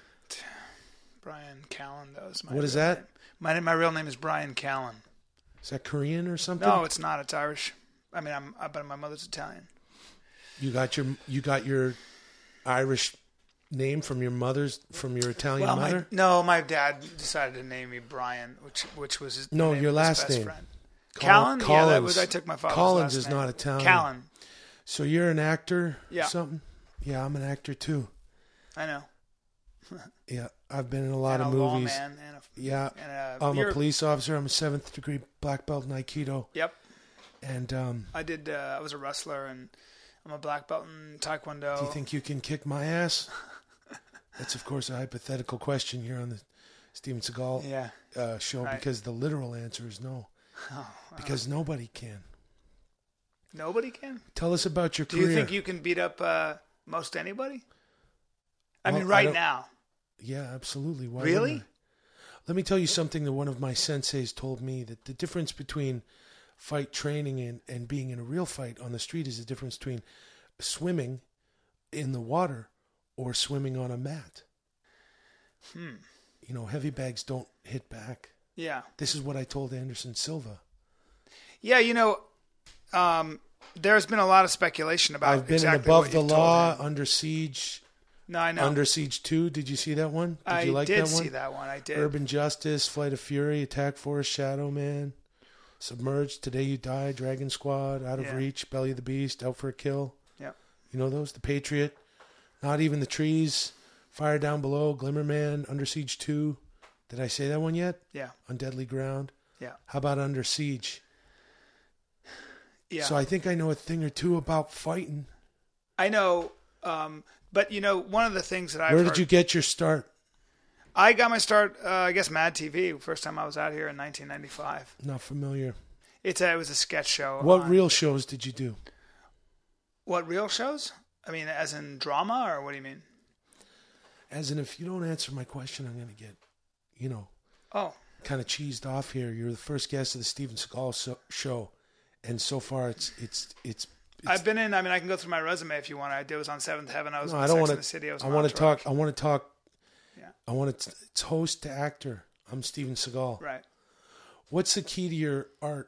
Brian Callen, though. Is my What is real that? name. My my real name is Brian Callen. Is that Korean or something? No, it's not. It's Irish. I mean, I'm, I, but my mother's Italian. You got your you got your Irish name from your mother's from your Italian Well, my, mother? no, my dad decided to name me Brian, which which was his No, name your of his last best name. friend. Col- Callen? Yeah, that Collins. was, I took my father's Collins last is name. not Italian. Callen. So you're an actor Yeah. or something? Yeah, I'm an actor too. I know. Yeah, I've been in a lot and of a movies. lawman and a, Yeah, and a, I'm a you're- police officer. I'm a seventh degree black belt in Aikido. Yep. And um, I did. Uh, I was a wrestler, and I'm a black belt in Taekwondo. do you think you can kick my ass? That's, of course, a hypothetical question here on the Steven Seagal Yeah. uh, show Right. because the literal answer is no. Oh, Because nobody can. nobody can. Tell us about your Do career. you think you can beat up uh, most anybody? I Well, mean, I right don't- now. Yeah, absolutely. Why Really? wouldn't I? Let me tell you something that one of my senseis told me, that the difference between fight training and, and being in a real fight on the street is the difference between swimming in the water or swimming on a mat. Hmm. You know, heavy bags don't hit back. Yeah. This is what I told Anderson Silva. Yeah, you know, um, there's been a lot of speculation about I've been exactly in Above what the you told Law, him. Under Siege, No, I know. Under Siege two. Did you see that one? Did I you like did that one? see that one. I did. Urban Justice, Flight of Fury, Attack Force, Shadow Man, Submerged, Today You Die, Dragon Squad, Out of Yeah. Reach, Belly of the Beast, Out for a Kill. Yep. You know those? The Patriot, Not Even the Trees, Fire Down Below, Glimmer Man, Under Siege two. Did I say that one yet? Yeah. On Deadly Ground. Yeah. How about Under Siege? Yeah. So I think I know a thing or two about fighting. I know, um, but you know, one of the things that I've Where heard, did you get your start? I got my start, uh, I guess, Mad T V. First time I was out here in nineteen ninety-five. Not familiar. It's a, it was a sketch show. What on- real shows did you do? What real shows? I mean, as in drama, or what do you mean? As in, if you don't answer my question, I'm going to get, you know, Oh, kind of cheesed off here. You're the first guest of the Steven Seagal so- show, and so far it's it's it's. it's I've been in. I mean, I can go through my resume if you want. I did was on Seventh Heaven. I was no, on I don't Sex want and the City. I was to. I on want to Entourage. talk. I want to talk. Yeah. I want to. It's host to actor. I'm Steven Seagal. Right. What's the key to your art?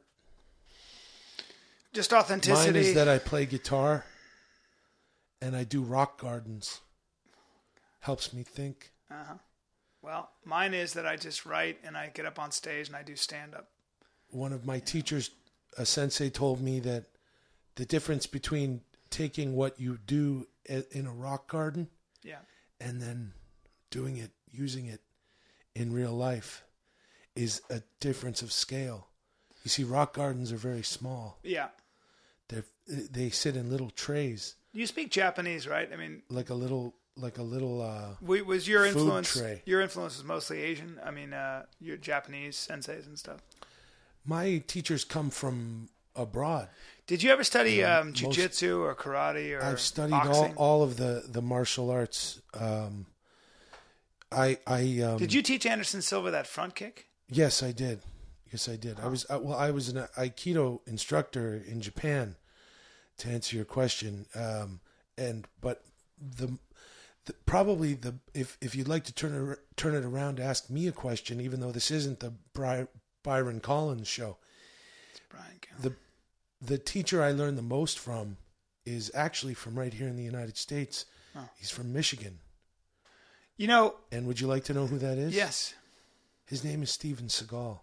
Just Mine authenticity. is that I play guitar, and I do rock gardens. Helps me think. Uh-huh. Well, mine is that I just write and I get up on stage and I do stand up. One of my teachers, a sensei, told me that the difference between taking what you do a- in a rock garden Yeah. and then doing it, using it in real life, is a difference of scale. You see, rock gardens are very small. Yeah. They they sit in little trays, You speak Japanese, right? I mean, like a little like a little. Uh, we, was your Food influence? tray. Your influence is mostly Asian. I mean, uh, your Japanese senseis and stuff. my teachers come from abroad. Did you ever study um, most- jiu-jitsu or karate or I've studied boxing? all, all of the, the martial arts. Um, I I um, Did you teach Anderson Silva that front kick? Yes, I did. Yes, I did. I was uh, well. I was an Aikido instructor in Japan. To answer your question, um, and but the, the probably the if if you'd like to turn it turn it around to ask me a question, even though this isn't the Bry, Byron Collins show, Brian Kelly. the the teacher I learned the most from is actually from right here in the United States. Oh. He's from Michigan. You know, And would you like to know who that is? yes. His name is Steven Seagal.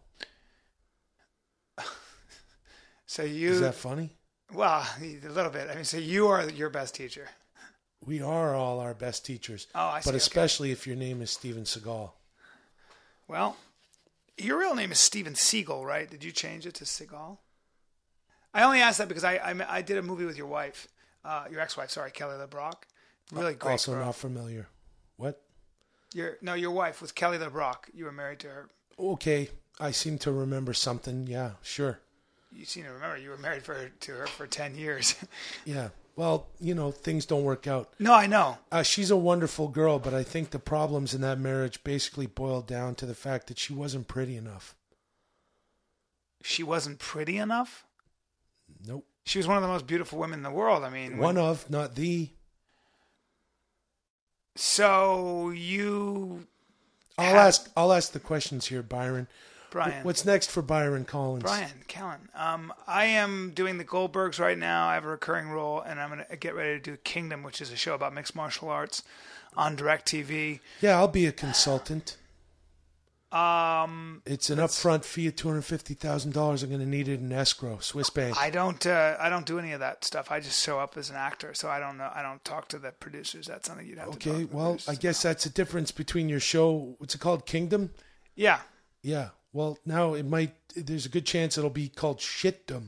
So you, Is that funny? well, a little bit. I mean, so you are your best teacher. We are all our best teachers. Oh, I see. But Okay. especially if your name is Steven Seagal. Well, your real name is Steven Seagal, right? Did you change it to Seagal? I only asked that because I I, I did a movie with your wife, uh, your ex-wife, sorry, Kelly LeBrock. Really great Also girl. not familiar. What? Your no, your wife was Kelly LeBrock. You were married to her. Okay. I seem to remember something. Yeah, sure. You seem to remember you were married for to her for ten years. Yeah. Well, you know, things don't work out. No, I know. Uh, she's a wonderful girl, but I think the problems in that marriage basically boiled down to the fact that she wasn't pretty enough. She wasn't pretty enough. Nope. She was one of the most beautiful women in the world. I mean, One when- of, not the. So you, I'll ask. I'll ask the questions here, Byron. Brian. What's next for Byron Collins? Brian Callen. Um, I am doing the Goldbergs right now. I have a recurring role, and I'm going to get ready to do Kingdom, which is a show about mixed martial arts on DirecTV. Yeah, I'll be a consultant. Um, It's an upfront fee of two hundred fifty thousand dollars. I'm going to need it in escrow, Swiss bank. I don't. Uh, I don't do any of that stuff. I just show up as an actor, so I don't know. I don't talk to the producers. That's something you'd have to. Okay, talk to the well, I producers guess about. that's the difference between your show. What's it called? Kingdom? Yeah. Yeah. Well, now it might. There's a good chance it'll be called Shitdom.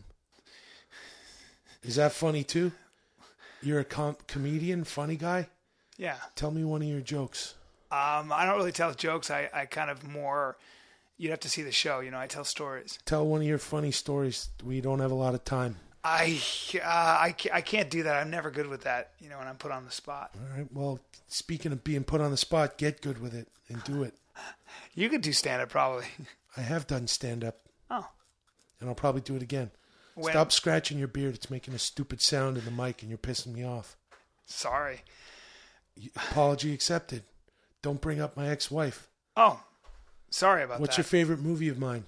Is that funny too? You're a com- comedian, funny guy. Yeah. Tell me one of your jokes. Um, I don't really tell jokes. I, I kind of more. You'd have to see the show. You know, I tell stories. Tell one of your funny stories. We don't have a lot of time. I uh, I, ca- I can't do that. I'm never good with that. You know, when I'm put on the spot. All right. Well, speaking of being put on the spot, get good with it and do it. You could do stand up probably. I have done stand up, Oh. and I'll probably do it again. When? Stop scratching your beard. It's making a stupid sound in the mic, and you're pissing me off. Sorry. Apology accepted. Don't bring up my ex-wife. Oh. Sorry about What's that. your favorite movie of mine?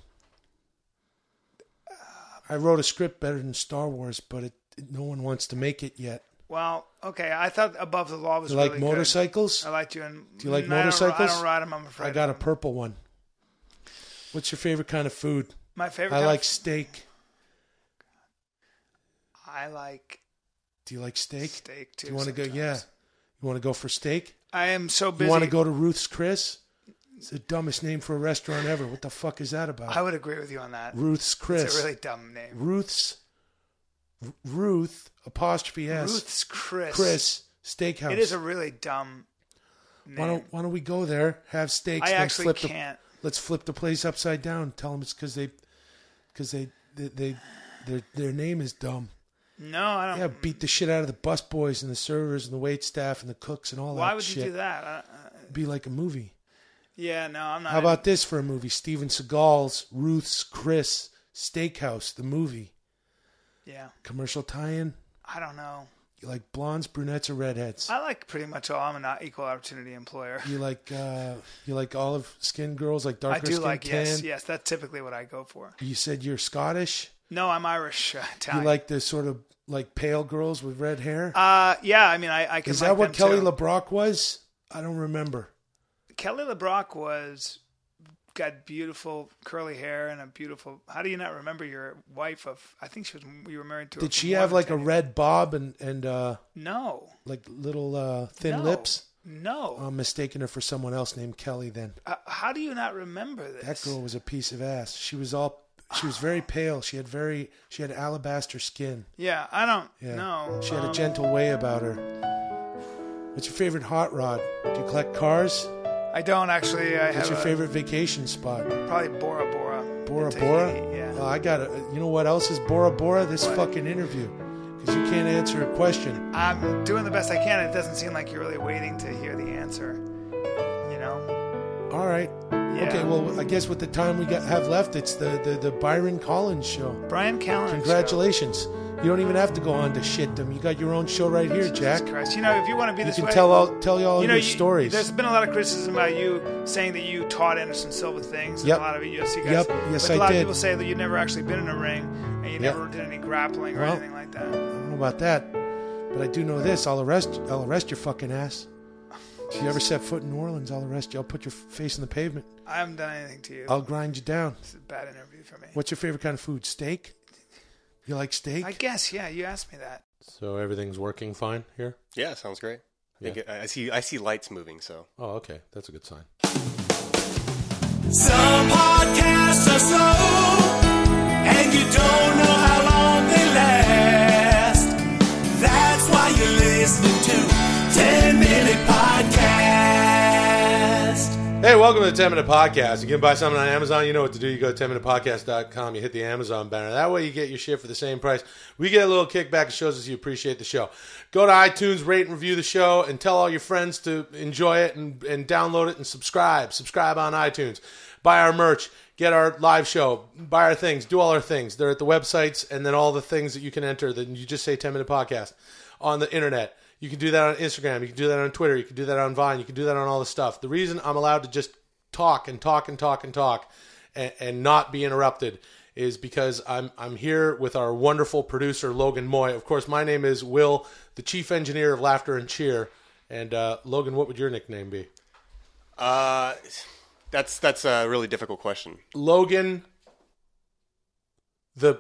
I wrote a script better than Star Wars, but it, it- no one wants to make it yet. Well, okay. I thought Above the Law was You like really good. motorcycles? I liked you in. Do you like No, I don't- motorcycles? I don't ride them. I'm afraid. I got a of them. purple one. What's your favorite kind of food? My favorite. I kind like of- steak. I like Do you like steak? steak too. Do you want to go? sometimes. Yeah. You want to go for steak? I am so busy. You want to go to Ruth's Chris? It's the dumbest name for a restaurant ever. What the fuck is that about? I would agree with you on that. Ruth's Chris. It's a really dumb name. Ruth's. R- Ruth apostrophe S. Ruth's Chris. Chris Steakhouse. It is a really dumb name. Why don't Why don't we go there? Have steaks. I then actually flip can't. The, let's flip the place upside down. Tell them it's because they, because they, they, they, their their name is dumb. No, I don't. Yeah, beat the shit out of the bus boys and the servers and the wait staff and the cooks and all that. Why would shit. you do that? Uh, uh, Be like a movie. yeah, no, I'm not. How about this for a movie? Steven Seagal's Ruth's Chris Steakhouse, the movie. Yeah, Commercial tie-in. I don't know. You like blondes, brunettes, or redheads? I like pretty much all. I'm an equal opportunity employer. You like uh, you like olive skinned girls, like darker I do skin, like tan. yes, yes. That's typically what I go for. You said you're Scottish. No, I'm Irish, uh, Italian. You like the sort of like pale girls with red hair. Uh, yeah. I mean, I, I can. Is like that what them Kelly too. LeBrock was? I don't remember. Kelly LeBrock was got beautiful curly hair and a beautiful. How do you not remember your wife? Of I think she was. You were married to her. Did for she more have than like a ten years. red bob and and uh, No. like little uh, thin No. lips? No. I'm mistaking her for someone else named Kelly. Then Uh, how do you not remember this? that girl was a piece of ass. She was all she was very pale. She had very she had alabaster skin. Yeah, I don't Yeah. know. She had a Um, gentle way about her. What's your favorite hot rod? Do you collect cars? I don't actually. I What's have your a- favorite vacation spot? probably Bora Bora. Bora in Bora? Tahiti, Yeah. Oh, I got to You know what else is Bora Bora? This What? fucking interview. Because you can't answer a question. I'm doing the best I can. It doesn't seem like you're really waiting to hear the answer. You know? All right. Yeah. Okay, well, I guess with the time we got, have left, it's the, the, the Byron Collins show. Brian Callen. Congratulations. You don't even have to go on to shit them. You got your own show right here, Jack. Jesus Christ. You know, if you want to be You this can way, tell all tell you all you know, your you- stories. There's been a lot of criticism about you saying that you taught Anderson Silva things. And Yep. a lot of U F C guys. Yep. Yes, but I a lot did. of people say that you've never actually been in a ring and you Yep. never did any grappling or Well, anything like that. I don't know about that, but I do know this. I'll arrest I'll arrest your fucking ass. If you ever set foot in New Orleans, I'll arrest you. I'll put your face in the pavement. I haven't done anything to you. I'll grind you down. It's a bad interview for me. What's your favorite kind of food? Steak? You like steak? I guess, yeah, you asked me that. So everything's working fine here? Yeah, sounds great. I, think it, I see. I see lights moving. So Oh, okay. That's a good sign. Some podcasts are slow, and you don't know how long they last. That's why you're listening to ten minute Podcast. Hey, welcome to the ten minute Podcast. You can buy something on Amazon. You know what to do. You go to ten minute podcast dot com. You hit the Amazon banner. That way you get your shit for the same price. We get a little kickback. It shows us you appreciate the show. Go to iTunes, rate and review the show, and tell all your friends to enjoy it and, and download it and subscribe. Subscribe on iTunes. Buy our merch. Get our live show. Buy our things. Do all our things. They're at the websites, and then all the things that you can enter. Then you just say ten minute Podcast on the internet. You can do that on Instagram. You can do that on Twitter. You can do that on Vine. You can do that on all the stuff. The reason I'm allowed to just talk and talk and talk and talk and, and not be interrupted is because I'm I'm here with our wonderful producer, Logan Moy. Of course, my name is Will, the chief engineer of Laughter and Cheer. And uh, Logan, what would your nickname be? uh, that's that's a really difficult question. Logan, the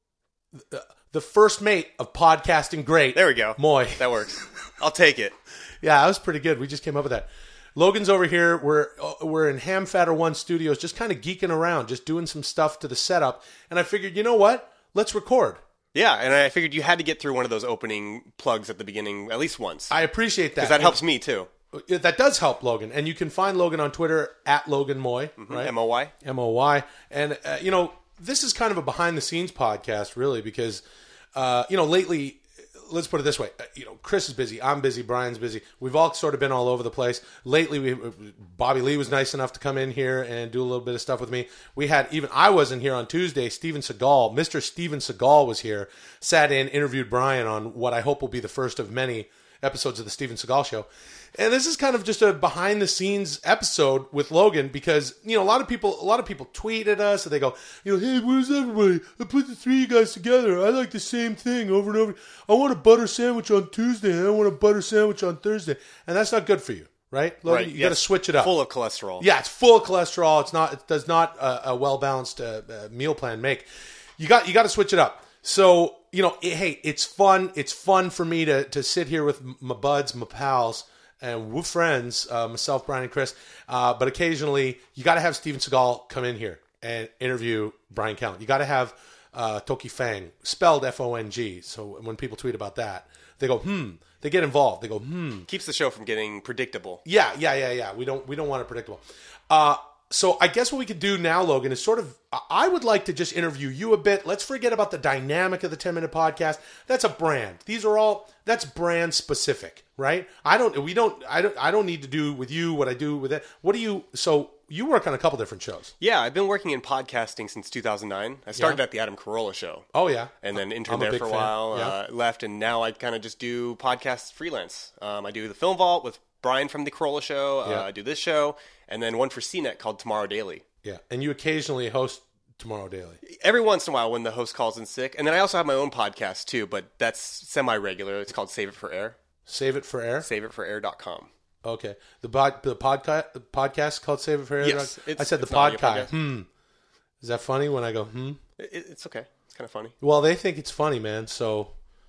the, the first mate of podcasting great. There we go. Moy. That works. I'll take it. Yeah, that was pretty good. We just came up with that. Logan's over here. We're we're in Ham Fatter One Studios, just kind of geeking around, just doing some stuff to the setup. And I figured, you know what? Let's record. Yeah, and I figured you had to get through one of those opening plugs at the beginning at least once. I appreciate that. Because that helps me too. That does help Logan. And you can find Logan on Twitter at Logan Moy, right? M O Y. M O Y. And, uh, you know, this is kind of a behind-the-scenes podcast, really, because, uh, you know, lately, let's put it this way. Uh, you know, Chris is busy. I'm busy. Brian's busy. We've all sort of been all over the place. Lately, we, Bobby Lee was nice enough to come in here and do a little bit of stuff with me. We had, even I wasn't here on Tuesday, Steven Seagal, Mister Steven Seagal was here, sat in, interviewed Brian on what I hope will be the first of many episodes of the Steven Seagal Show. And this is kind of just a behind the scenes episode with Logan because, you know, a lot of people, a lot of people tweet at us and they go, you know, hey, where's everybody? I put the three of you guys together. I like the same thing over and over. I want a butter sandwich on Tuesday and I want a butter sandwich on Thursday. And that's not good for you, right? Logan, Right, you yes. got to switch it up. Full of cholesterol. Yeah, it's full of cholesterol. It's not. It does not uh, a well balanced uh, uh, meal plan make. You got. You got to switch it up. So you know, it, hey, it's fun. It's fun for me to to sit here with m- my buds, my pals, and we're friends. Uh, myself, Brian, and Chris. Uh, but occasionally, you got to have Steven Seagal come in here and interview Brian Callen. You got to have uh, Toki Fang, spelled F O N G. So when people tweet about that, they go, hmm. They get involved. They go, hmm. Keeps the show from getting predictable. Yeah, yeah, yeah, yeah. We don't we don't want it predictable. Uh, so I guess what we could do now, Logan, is sort of I would like to just interview you a bit. Let's forget about the dynamic of the ten minute podcast. That's a brand. These are all that's brand specific, right? I don't we don't I don't I don't need to do with you what I do with it. What do you so you work on a couple different shows. Yeah, I've been working in podcasting since two thousand nine. I started Yeah. at the Adam Carolla Show. Oh yeah. And then I'm interned a there big for a fan. while, Yeah. uh, left, and now I kind of just do podcasts freelance. Um, I do the Film Vault with Brian from the Carolla Show. Uh, Yeah. I do this show, and then one for C net called Tomorrow Daily. Yeah. And you occasionally host Tomorrow Daily. Every once in a while when the host calls in sick. And then I also have my own podcast too, but that's semi-regular. It's called Save It for Air. Save it for air. save it for air dot com. Okay. The pod, the podcast the podcast called Save It for Air. Yes, I it's- said the it's an audio podcast. podcast. Hmm. Is that funny when I go hmm? It, it's okay. It's kind of funny. Well, they think it's funny, man. So,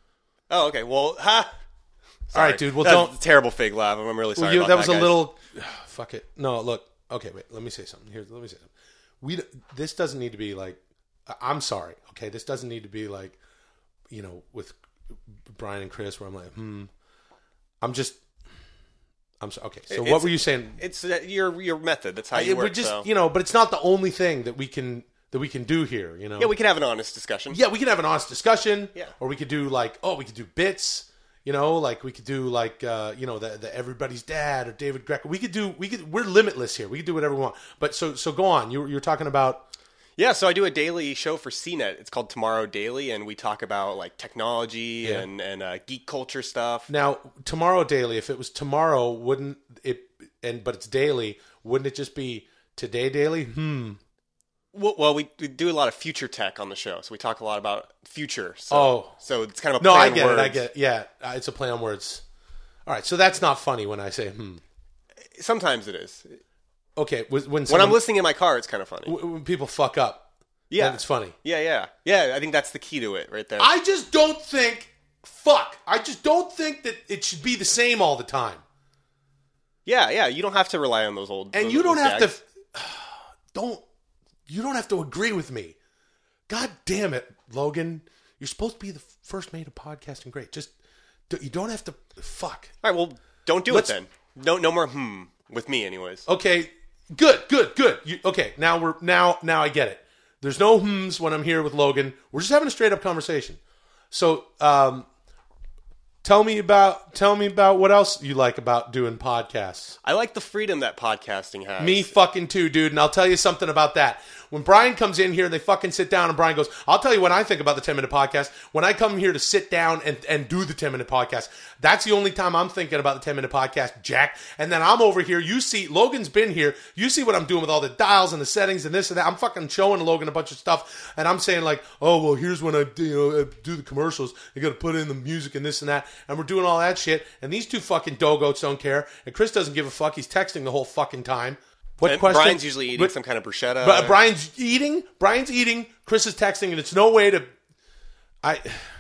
Oh, okay. Well, ha! all right, dude. Well, That's don't. a terrible fake laugh. I'm really sorry Well, you, about that that, was a guys. little. Fuck it. No, look. Okay, wait. Let me say something. Here, let me say something. We. This doesn't need to be like I'm sorry. Okay, this doesn't need to be like, you know, with Brian and Chris, where I'm like, hmm. I'm just. I'm sorry. Okay, so It's- what were you saying? It's uh, your your method. That's how you It work. would just, so. you know, but it's not the only thing that we can that we can do here. You know. Yeah, we can have an honest discussion. Yeah, we can have an honest discussion. Yeah. Or we could do like, oh, we could do bits. You know, like we could do like, uh, you know, the, the Everybody's Dad or David Greco. We could do. We could. We're limitless here. We could do whatever we want. But so so go on. You you're talking about. Yeah, so I do a daily show for C net. It's called Tomorrow Daily, and we talk about like technology Yeah. and and uh, geek culture stuff. Now, Tomorrow Daily, if it was tomorrow, wouldn't it, and but it's daily, wouldn't it just be Today Daily? Hmm. Well, well we, we do a lot of future tech on the show, so we talk a lot about future. So, Oh. so it's kind of a No, play I on get it. I words. get it. Yeah, uh, it's a play on words. All right, so that's not funny when I say hmm. Sometimes it is. Okay, when when, When someone, I'm listening in my car, it's kind of funny. when people fuck up, Yeah, then it's funny. Yeah, yeah, yeah. I think that's the key to it, right there. I just don't think, fuck, I just don't think that it should be the same all the time. yeah, yeah. You don't have to rely on those old. And those, you don't those have gags. to, don't, you don't have to agree with me. God damn it, Logan. You're supposed to be the first mate of podcasting great. Just, you don't have to, fuck. All right, well, don't do Let's- it then. No, no more hmm with me, anyways. Okay, good, good, good. You, okay, now we're, now, now I get it. There's no hmms when I'm here with Logan. We're just having a straight up conversation. So, um, tell me about, tell me about what else you like about doing podcasts. I like the freedom that podcasting has. Me fucking too, dude. And I'll tell you something about that. When Brian comes in here, they fucking sit down and Brian goes, I'll tell you what I think about the ten minute podcast. When I come here to sit down and, and do the ten minute podcast, that's the only time I'm thinking about the ten minute podcast, Jack. And then I'm over here. You see, Logan's been here. You see what I'm doing with all the dials and the settings and this and that. I'm fucking showing Logan a bunch of stuff. And I'm saying like, oh, well, here's when I you know, do the commercials. You got to put in the music and this and that. And we're doing all that shit. And these two fucking dogoats don't care. And Chris doesn't give a fuck. He's texting the whole fucking time. What And question? Brian's usually eating But- some kind of bruschetta. but Brian's eating. Brian's eating. Chris is texting, and it's no way to. I.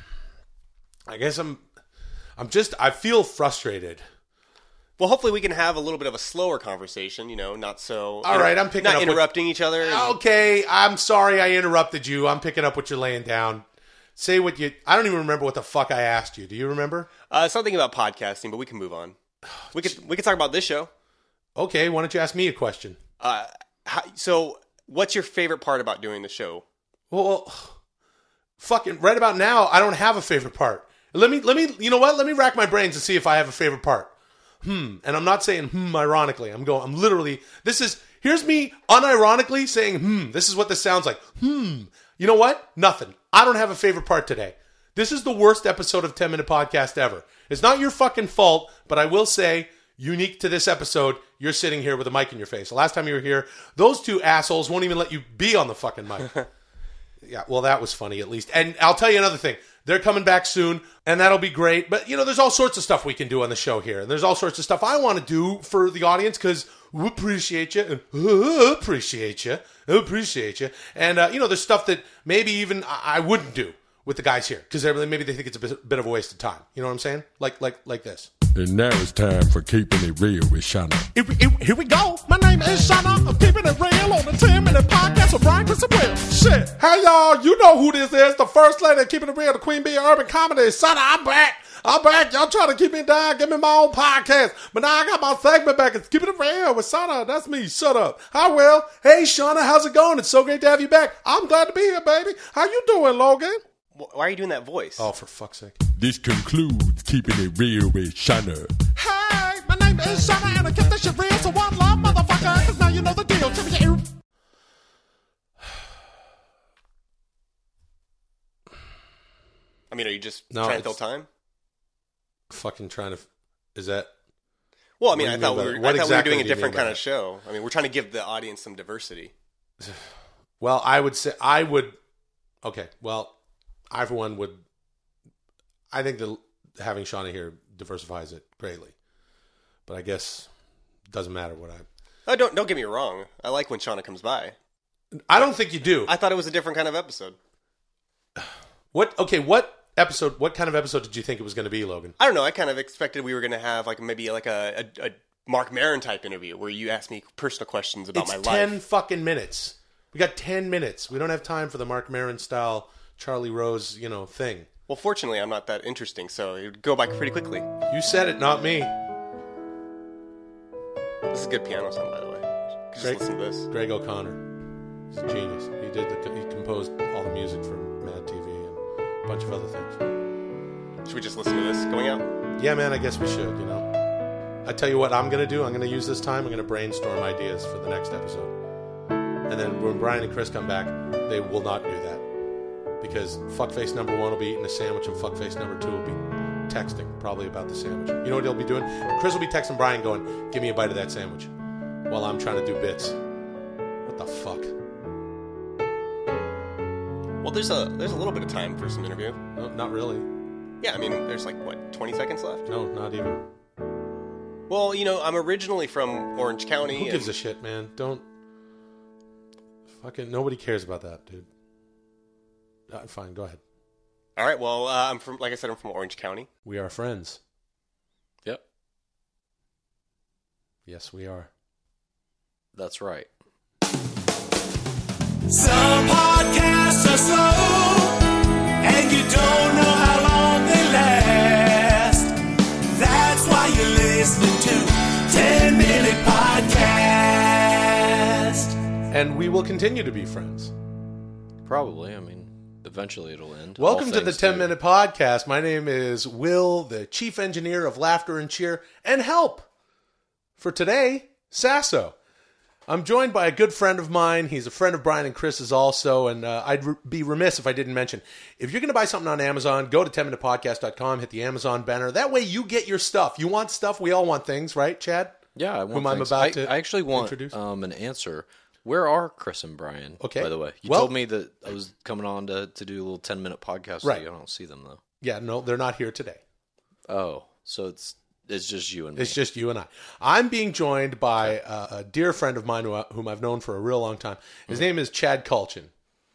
I guess I'm. I'm just. I feel frustrated. Well, hopefully we can have a little bit of a slower conversation. You know, not so. All right, I'm picking not up what- interrupting each other. Okay, I'm sorry I interrupted you. I'm picking up what you're laying down. Say what you. I don't even remember what the fuck I asked you. Do you remember? Uh, something about podcasting, but we can move on. We could we could talk about this show. Okay, why don't you ask me a question? Uh, how, so, what's your favorite part about doing the show? Well, fucking right about now, I don't have a favorite part. Let me, let me, you know what? Let me rack my brains and see if I have a favorite part. Hmm. And I'm not saying hmm ironically. I'm going, I'm literally, this is, here's me unironically saying hmm. This is what this sounds like. Hmm. You know what? Nothing. I don't have a favorite part today. This is the worst episode of ten minute podcast ever. It's not your fucking fault, but I will say, unique to this episode, you're sitting here with a mic in your face. The last time you were here, those two assholes won't even let you be on the fucking mic. Yeah, well, that was funny at least. And I'll tell you another thing. They're coming back soon, and that'll be great. But, you know, there's all sorts of stuff we can do on the show here. And there's all sorts of stuff I want to do for the audience because we appreciate you. And uh, appreciate you. Appreciate you. And, uh, you know, there's stuff that maybe even I, I wouldn't do with the guys here because maybe they think it's a bit, bit of a waste of time. You know what I'm saying? Like, like, like this. And now it's time for Keeping It Real with Shauna. Here we, here, here we go. My name is Shauna. I'm keeping it real on the ten minute podcast with Brian Chris and Will. Shit. Hey, y'all. You know who this is. The first lady of Keeping It Real, the Queen Bee of Urban Comedy. Shauna, I'm back. I'm back. Y'all trying to keep me down. Give me my own podcast. But now I got my segment back. It's Keeping It Real with Shauna. That's me. Shut up. Hi, Will. Hey, Shauna. How's it going? It's so great to have you back. I'm glad to be here, baby. How you doing, Logan? Why are you doing that voice? Oh, for fuck's sake. This concludes Keeping It Real with Shauna. Hey, my name is Shauna, and I kept that shit real. So one love, motherfucker. Cause now you know the deal. Keep it- I mean, are you just No, trying to fill it's- time? Fucking trying to. Is that. Well, I mean, What I do you thought mean we by were, that? What I thought exactly we were doing do a you different mean by kind of that? show. I mean, we're trying to give the audience some diversity. Well, I would say. I would. Okay, well, I, for one, would. I think that having Shauna here diversifies it greatly. But I guess it doesn't matter what I. Oh, don't don't get me wrong. I like when Shauna comes by. I don't think you do. I thought it was a different kind of episode. What? Okay, what episode? What kind of episode did you think it was going to be, Logan? I don't know. I kind of expected we were going to have like maybe like a, a, a Mark Maron type interview where you ask me personal questions about It's my ten life. fucking minutes. We got ten minutes. We don't have time for the Mark Maron style Charlie Rose, you know, thing. Well, fortunately, I'm not that interesting, so it would go by pretty quickly. You said it, not me. This is good piano sound, by the way. Just Greg, listen to this. Greg O'Connor. He's a genius. He did the, he composed all the music for Mad T V and a bunch of other things. Should we just listen to this going out? Yeah, man, I guess we should, you know. I tell you what I'm going to do. I'm going to use this time. I'm going to brainstorm ideas for the next episode. And then when Brian and Chris come back, they will not do that. Because fuckface number one will be eating a sandwich and fuckface number two will be texting, probably about the sandwich. You know what he'll be doing? Chris will be texting Brian going, give me a bite of that sandwich, while I'm trying to do bits. What the fuck? Well, there's a there's a little bit of time for some interview. No, not really. Yeah, I mean, there's like, what, twenty seconds left? No, not even. Well, you know, I'm originally from Orange County. Who and... gives a shit, man? Don't. Fucking nobody cares about that, dude. Uh, fine, go ahead. All right, well, uh, I'm from, like I said, I'm from Orange County. We are friends. Yep. Yes, we are. That's right. Some podcasts are slow, and you don't know how long they last. That's why you're listening to ten minute Podcast. And we will continue to be friends. Probably. I mean, eventually it'll end. Welcome All to the things ten do. minute Podcast. My name is Will, the chief engineer of Laughter and Cheer and Help. For today, Sasso. I'm joined by a good friend of mine. He's a friend of Brian and Chris's also, and uh, I'd re- be remiss if I didn't mention, if you're going to buy something on Amazon, go to ten minute podcast dot com, hit the Amazon banner. That way you get your stuff. You want stuff? We all want things, right, Chad? Yeah, I want Whom I'm things. about I, to I actually want introduce. um, an answer. Where are Chris and Brian? Okay. By the way, you Well- told me that I was coming on to, to do a little ten minute podcast. Right. With you. I don't see them though. Yeah, no, they're not here today. Oh, so it's it's just you and me. It's just you and I. I'm being joined by uh, a dear friend of mine who, whom I've known for a real long time. His name is Chad Kulchin.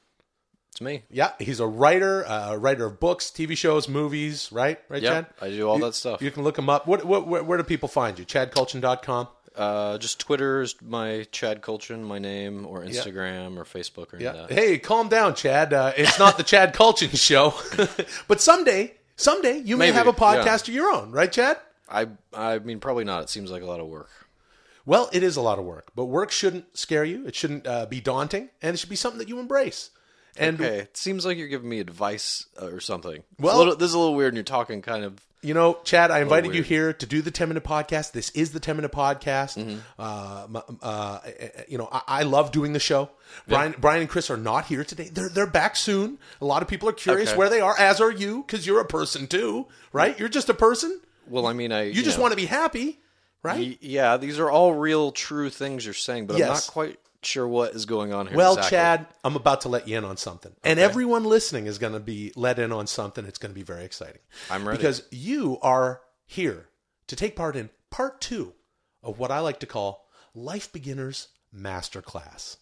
It's me. Yeah, he's a writer, uh, a writer of books, T V shows, movies, right? Right, Yeah, Chad? I do all You- that stuff. You can look him up. What, what, where, where do people find you? chad kulchin dot com? Uh, just Twitter is my Chad Kulchin, my name, or Instagram or Facebook or any Yeah. of that. Hey, calm down, Chad. Uh, it's not the Chad Kulchin show. But someday, someday, you may Maybe, have a podcast yeah. of your own, right, Chad? I I mean, probably not. It seems like a lot of work. Well, it is a lot of work, but work shouldn't scare you. It shouldn't uh, be daunting, and it should be something that you embrace. And Okay, it seems like you're giving me advice uh, or something. Well- Well, little, this is a little weird, and you're talking kind of. you know, Chad, I invited you weird. here to do the ten minute podcast. This is the ten minute podcast. Mm-hmm. Uh, m- uh, you know, I, I love doing the show. Brian, Brian and Chris are not here today. They're they're back soon. A lot of people are curious Okay. where they are, as are you, because you're a person too, right? You're just a person. Well, I mean, I You, just know, want to be happy, right? y- Yeah, these are all real, true things you're saying, but I'm Yes. not quite sure what is going on here. Well, exactly. Chad, I'm about to let you in on something. And everyone listening is going to be let in on something. It's going to be very exciting. I'm ready. Because you are here to take part in part two of what I like to call Life Beginners Masterclass.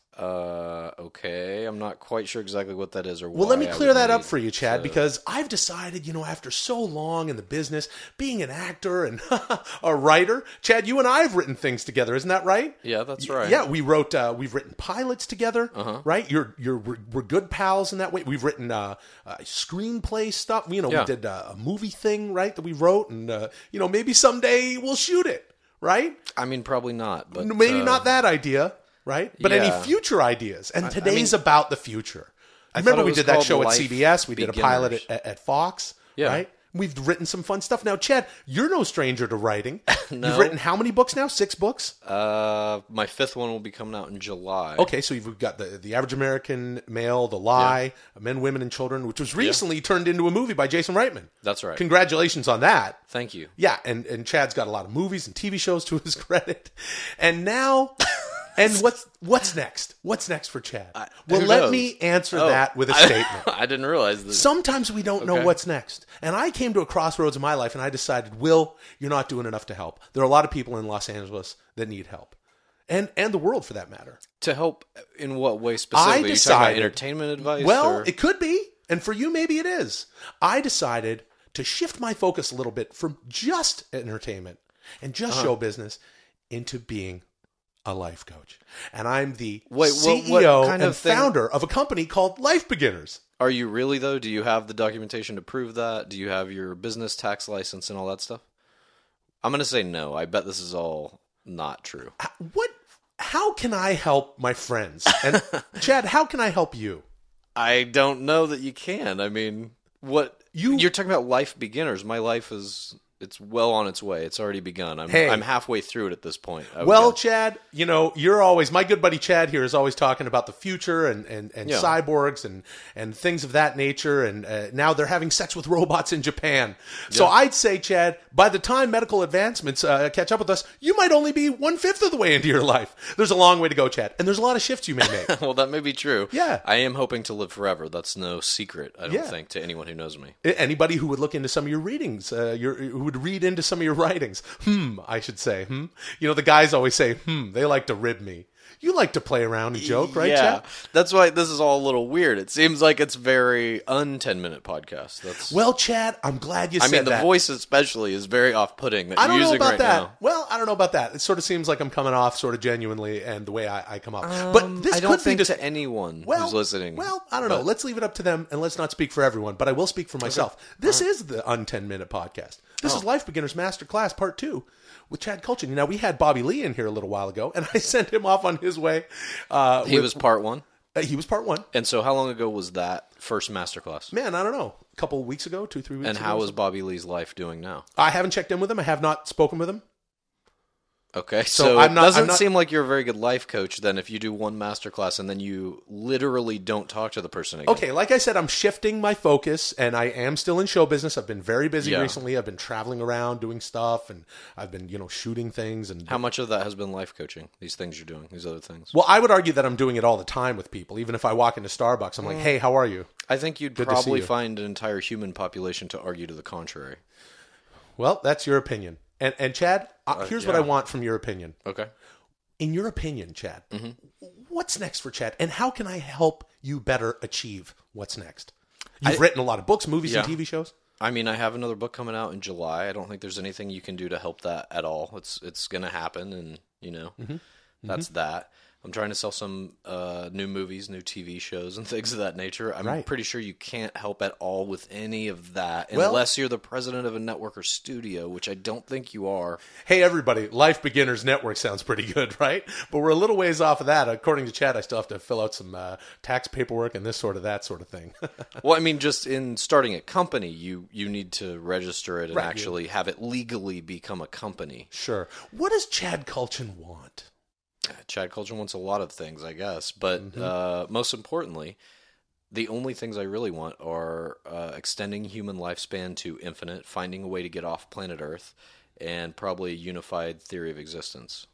Uh, okay, I'm not quite sure exactly what that is or. Well, let me why I clear would that up need for you, Chad, to- because I've decided, you know, after so long in the business, being an actor and a writer, Chad, you and I have written things together, isn't that right? Yeah, that's Y- right. Yeah, we wrote, uh, we've written pilots together, Uh-huh. right? You're, you're, we're, we're good pals in that way. We've written uh, uh, screenplay stuff. You know, we Yeah. did uh, a movie thing, right? That we wrote, and uh, you know, maybe someday we'll shoot it, right? I mean, probably not, but Maybe uh, not that idea, right? But any yeah. future ideas. And I today's mean- about the future. I Remember thought it we was did that called show at Life C B S. We did a pilot Beginners. at, at Fox, Yeah. right? We've written some fun stuff. Now, Chad, you're no stranger to writing. No. You've written how many books now? Six books? Uh, my fifth one will be coming out in July. Okay, so you've got the the average American male, The Lie, Men, Women, and Children, which was recently turned into a movie by Jason Reitman. That's right. Congratulations on that. Thank you. Yeah, and, and Chad's got a lot of movies and T V shows to his credit. And now, and what's what's next? What's next for Chad? well, who let knows? me answer Oh, that with a I- statement. I didn't realize this. Sometimes we don't know Okay. what's next. And I came to a crossroads in my life and I decided, Will, you're not doing enough to help. There are a lot of people in Los Angeles that need help. And and the world for that matter. To help in what way specifically? I You talking decided- about entertainment advice? Well, or? it could be. And for you, maybe it is. I decided to shift my focus a little bit from just entertainment and just Uh-huh. show business into being a life coach. And I'm the Wait, C E O what- what kind and of thing- founder of a company called Life Beginners. Are you really, though? Do you have the documentation to prove that? Do you have your business tax license and all that stuff? I'm going to say no. I bet this is all not true. What? How can I help my friends? And Chad, how can I help you? I don't know that you can. I mean, what You- you're talking about life beginners. My life is it's well on its way. It's already begun. I'm Hey. I'm halfway through it at this point. I would Well, guess. Chad, you know, you're always, my good buddy Chad here is always talking about the future and, and, and Yeah. cyborgs and, and things of that nature. And uh, now they're having sex with robots in Japan. So Yeah. I'd say, Chad, by the time medical advancements uh, catch up with us, you might only be one fifth of the way into your life. There's a long way to go, Chad. And there's a lot of shifts you may make. well, that may be true. Yeah. I am hoping to live forever. That's no secret, I don't Yeah. think, to anyone who knows me. Anybody who would look into some of your readings, uh, your, who would read into some of your writings, hmm, I should say, hmm. You know, the guys always say, hmm, they like to rib me. You like to play around and joke, right, yeah. Chad? That's why this is all a little weird. It seems like it's very un ten minute podcast. That's Well, Chad, I'm glad you I said mean, the that. voice especially is very off putting that I you're don't know using about right that. now. Well, I don't know about that. It sort of seems like I'm coming off sort of genuinely and the way I, I come off. but this I don't could think be just to anyone well, who's listening. Well, I don't know. but- Let's leave it up to them and let's not speak for everyone, but I will speak for myself. This is the Un ten Minute Podcast. This Oh. is Life Beginners Masterclass Part two with Chad Kultgen. Now, we had Bobby Lee in here a little while ago, and I sent him off on his way. Uh, He with- was part one. uh, he was part one. And so how long ago was that first masterclass? Man, I don't know. A couple of weeks ago, two, three weeks And ago. how or is something. Bobby Lee's life doing now? I haven't checked in with him. I have not spoken with him. Okay, So so, I'm it not- doesn't I'm not- seem like you're a very good life coach then if you do one masterclass and then you literally don't talk to the person again. Okay, like I said, I'm shifting my focus, and I am still in show business. I've been very busy Yeah. recently. I've been traveling around doing stuff, and I've been, you know, shooting things. And How much of that has been life coaching? These things you're doing, these other things. well, I would argue that I'm doing it all the time with people. Even if I walk into Starbucks, I'm like, "Hey, how are you?" I think you'd Good to see probably you. find an entire human population to argue to the contrary. Well, that's your opinion. And and Chad, uh, here's what yeah. I want from your opinion. Okay. In your opinion, Chad, Mm-hmm. what's next for Chad, and how can I help you better achieve what's next? You've written a lot of books, movies, and Yeah. T V shows. I mean, I have another book coming out in July. I don't think there's anything you can do to help that at all. It's it's going to happen, and you know, Mm-hmm. that's that. I'm trying to sell some uh, new movies, new T V shows, and things of that nature. I'm Right. pretty sure you can't help at all with any of that Well- unless you're the president of a network or studio, which I don't think you are. Hey, everybody, Life Beginners Network sounds pretty good, right? But we're a little ways off of that. According to Chad, I still have to fill out some uh, tax paperwork and this sort of that sort of thing. Well, I mean, just in starting a company, you you need to register it and Right, actually have it legally become a company. Sure. What does Chad Kultgen want? Chad Kultgen wants a lot of things, I guess, but Mm-hmm. uh, most importantly, the only things I really want are uh, extending human lifespan to infinite, finding a way to get off planet Earth, and probably a unified theory of existence.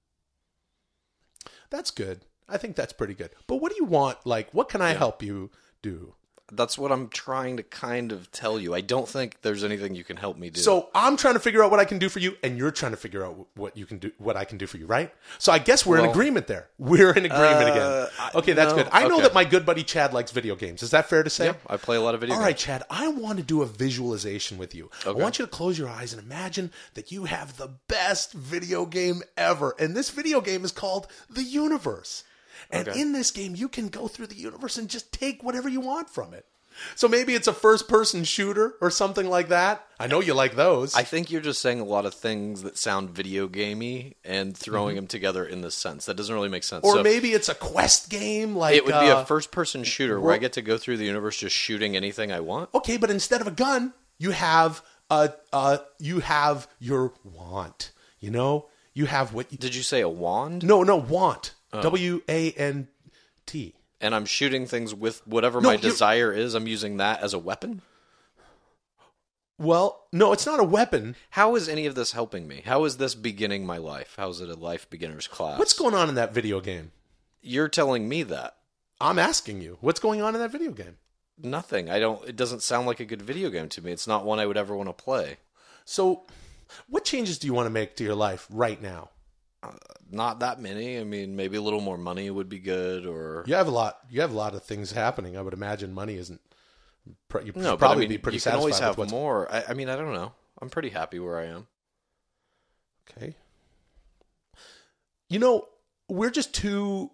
That's good. I think that's pretty good. But what do you want? Like, what can I help you do? That's what I'm trying to kind of tell you. I don't think there's anything you can help me do. So I'm trying to figure out what I can do for you, and you're trying to figure out what you can do, what I can do for you, right? So I guess we're in Well- agreement there. We're in agreement Uh, again. I- Okay, that's no, good. I know okay. that my good buddy Chad likes video games. Is that fair to say? yeah, I play a lot of video All games. right, Chad, I want to do a visualization with you. I Okay. want you to close your eyes and imagine that you have the best video game ever. And this video game is called The Universe. And Okay. in this game, you can go through the universe and just take whatever you want from it. So maybe it's a first-person shooter or something like that. I know you like those. I think you're just saying a lot of things that sound video gamey and throwing them together in this sense. That doesn't really make sense. or So maybe it's a quest game like it would be uh, a first-person shooter where I get to go through the universe just shooting anything I want. Okay, but instead of a gun, you have a uh you have your want. You know? You have what you Did you say a wand? No, no, want. Oh. W A N T. And I'm shooting things with whatever No, my you're- desire is. I'm using that as a weapon. Well, no, it's not a weapon. How is any of this helping me? How is this beginning my life? How is it a life beginner's class? What's going on in that video game? You're telling me that. I'm asking you. What's going on in that video game? Nothing. I don't. It doesn't sound like a good video game to me. It's not one I would ever want to play. So, what changes do you want to make to your life right now? Not that many. I mean, maybe a little more money would be good. Or You have a lot. You have a lot of things happening. I would imagine money isn't. pr- You should no, but probably I mean, be pretty you can satisfied always with have what's more. I, I mean, I don't know. I'm pretty happy where I am. Okay. You know, we're just two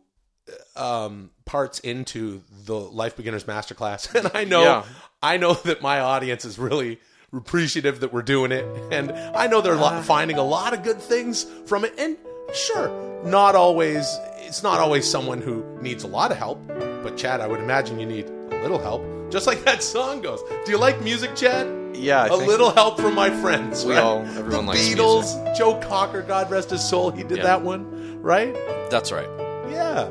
um, parts into the Life Beginners Masterclass, and I know Yeah. I know that my audience is really appreciative that we're doing it, and I know they're lo- finding a lot of good things from it. And sure, not always. It's not always someone who needs a lot of help, but Chad, I would imagine you need a little help, just like that song goes. Do you like music, Chad? Yeah, I a think little help from my friends. We right? all- everyone the likes Beatles, Joe Cocker, God rest his soul, he did Yeah. that one, right? That's right. Yeah.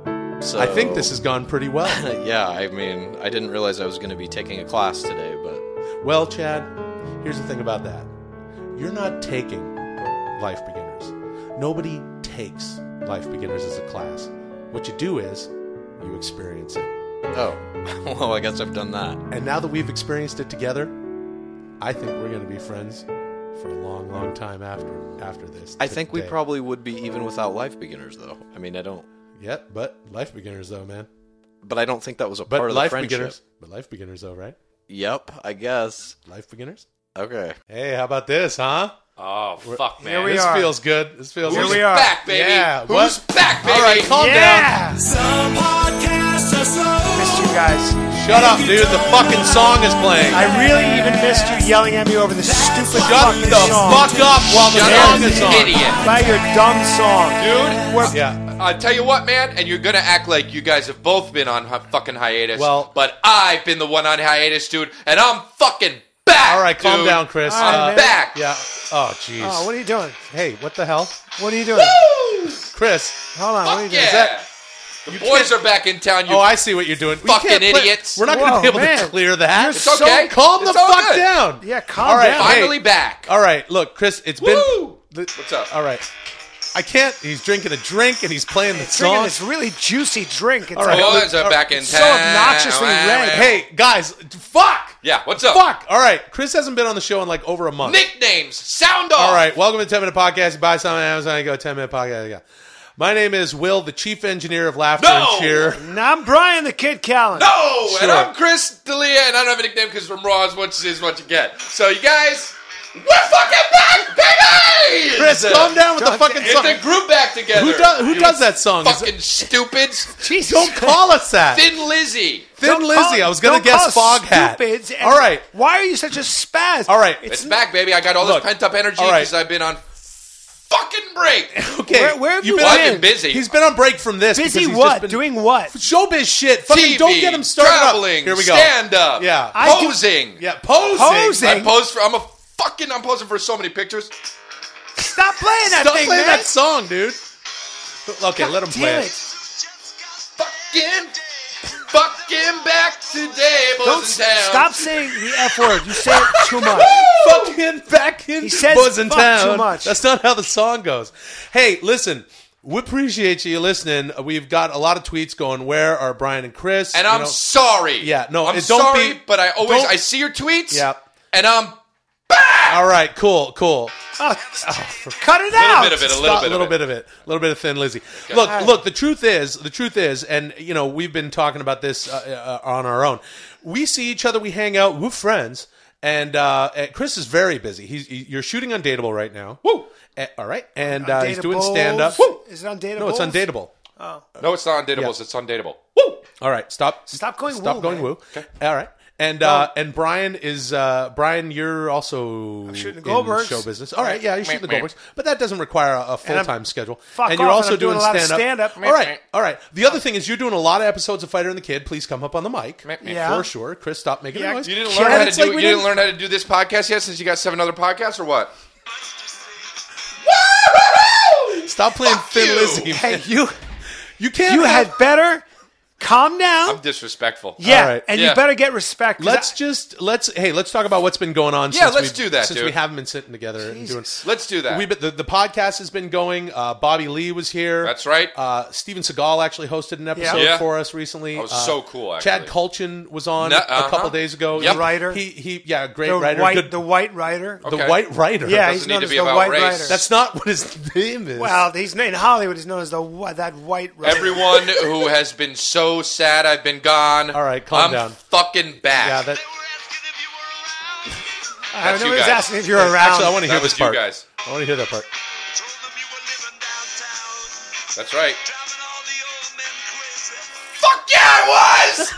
So I think this has gone pretty well. Yeah, I mean, I didn't realize I was going to be taking a class today, but Well, Chad, here's the thing about that. You're not taking Life Beginners. Nobody takes Life Beginners as a class. What you do is you experience it. oh, well, I guess I've done that. And now that we've experienced it together, I think we're going to be friends for a long, long time after after this. I think we today. probably would be even without Life Beginners, though. I mean, I don't, Yeah, but Life Beginners though, man. but I don't think that was a But part of Life the friendship. Beginners. But Life Beginners though, right? Yep, I guess. Life Beginners? Okay. Hey, how about this, huh? Oh, fuck, man. Here we this are. feels good. This feels Here good. we are. Back, baby. Yeah, Who's what? back, baby? All right, calm down. Yeah. Some podcasts are slow. Missed you guys. Shut up, dude. The fucking song is playing. I really even missed you yelling at me over the stupid Shut fucking the song. fuck up while the Shut song up, is on. idiot. By your dumb song. Dude, we're, Yeah. I tell you what, man, and you're gonna act like you guys have both been on hi- fucking hiatus. Well- but I've been the one on hiatus, dude, and I'm fucking back. All right, calm dude. down, Chris. All right, Uh, man. Back. Yeah. Oh, jeez. Oh, what are you doing? Hey, what the hell? What are you doing? Chris. Hold on. What are you Fuck doing? yeah. that- the boys are back in town. You Oh, I see what you're doing. We fucking can't play- idiots. We're not going Whoa, to be able man. to clear that. You're It's okay. Calm the It's all fuck good. down. Yeah, calm All right, down. hey. finally back. All right, look, Chris, it's been... Woo! the- What's up? All right. I can't... He's drinking a drink and he's playing the Drinking song. this really juicy drink. It's All right. like Boys are back in so town. obnoxiously red. Hey, guys, fuck! Yeah, what's up? Fuck! All right, Chris hasn't been on the show in like over a month. Nicknames. Sound off. All right, welcome to the ten minute Podcast. You buy something on Amazon, you go ten minute Podcast. Yeah. My name is Will, the chief engineer of Laughter No! and Cheer. And I'm Brian the Kid Callan. No, Sure. and I'm Chris D'Elia, and I don't have a nickname because from Raw is what is what you get. So you guys, we're fucking back, baby! Chris, It's, calm uh, down with the fucking Get song. the group back together. Who does who You does that song? Is Fucking it- stupids. Jesus. Don't call us that. Thin Lizzy. Thin Don't Lizzy. call- I was gonna don't guess call us Foghat. stupids and- All right. Why are you such a spaz? All right. It's back, baby. I got all Look, this pent up energy all right. because I've been on fucking break. Okay. Where- where have You've you been, been? on- Busy. He's been on break from this. Busy because he's what? just been- Doing what? Showbiz shit. Fucking T V, don't get him started up. traveling, Here we go. stand up, Yeah. I do- posing. Yeah, posing. Posing. I pose for. I'm a fucking. I'm posing for so many pictures. Stop playing that Stop thing, playing man. that song, dude. Okay, let him Damn play it. it. Fucking, fucking back today, boys Don't in s- town. stop saying the F word. You say it too much. Fucking back in He says Buzz in fuck town. too much. That's not how the song goes. Hey, listen. We appreciate you listening. We've got a lot of tweets going. Where are Brian and Chris? And You I'm know- sorry. Yeah, no, I'm it- don't sorry, be- but I always don't- I see your tweets. Yeah. And I'm back. All right, cool, cool. Oh, cut it A little out. bit of it. A little Stop, bit. little of bit it. of it. A little bit of Thin Lizzy. Look, look. The truth is, the truth is, and you know, we've been talking about this uh, uh, on our own. We see each other. We hang out. We're friends. And, uh, and Chris is very busy. He's he, you're shooting Undateable right now. Woo! Uh, all right, and uh, he's doing Undateables. stand up. Is it undateable? No, it's Undateable. No, it's not undateable. Yeah. It's undateable. All right, stop. Stop going Stop woo, going man. woo. All right. And uh, and Brian is uh, Brian. You're also shooting the in Goldbergs. show business. All right, yeah, you're shooting the Meh, meh. Goldbergs, but that doesn't require a, a full I'm- time schedule. Fuck and you're off, also and I'm doing a lot of stand up. stand-up. All right, all right. The other thing is you're doing a lot of episodes of Fighter and the Kid. Please come up on the mic. Yeah. For sure. Chris, stop making Yeah, noise. You didn't Yeah, learn how to it's do. like you we didn't didn't- learn how to do this podcast yet, since you got seven other podcasts, or what? Stop playing Fuck Thin you. Lizzy. Hey, man. you, You can't. you have- had better calm down. I'm disrespectful. yeah, All right. and Yeah. you better get respect. 'cause Let's I- just let's hey let's talk about what's been going on. Yeah, since let's we've- do that, since dude. we haven't been sitting together and doing. Let's do that. We've been, the, the podcast has been going. Uh, Bobby Lee was here. That's right. Uh, Steven Seagal actually hosted an episode Yeah. for us recently. That was Uh, so cool, Chad actually. Kulchin was on No- a uh-huh. couple days ago. Yep. He- Writer. He he yeah, great the writer. white, Good, the white writer. the Okay. white writer. Yeah, Doesn't he's need known to as be the about white race. writer. That's not what his name is. Well, he's in Hollywood. He's known as the wh- that white writer. Everyone who has been so sad I've been gone. All right, calm I'm down. fucking back. yeah, that I That's know you he's guys. asking if you're around. actually I want to hear That this was you part. guys. I want to hear that part. That's right. Fuck yeah, it was!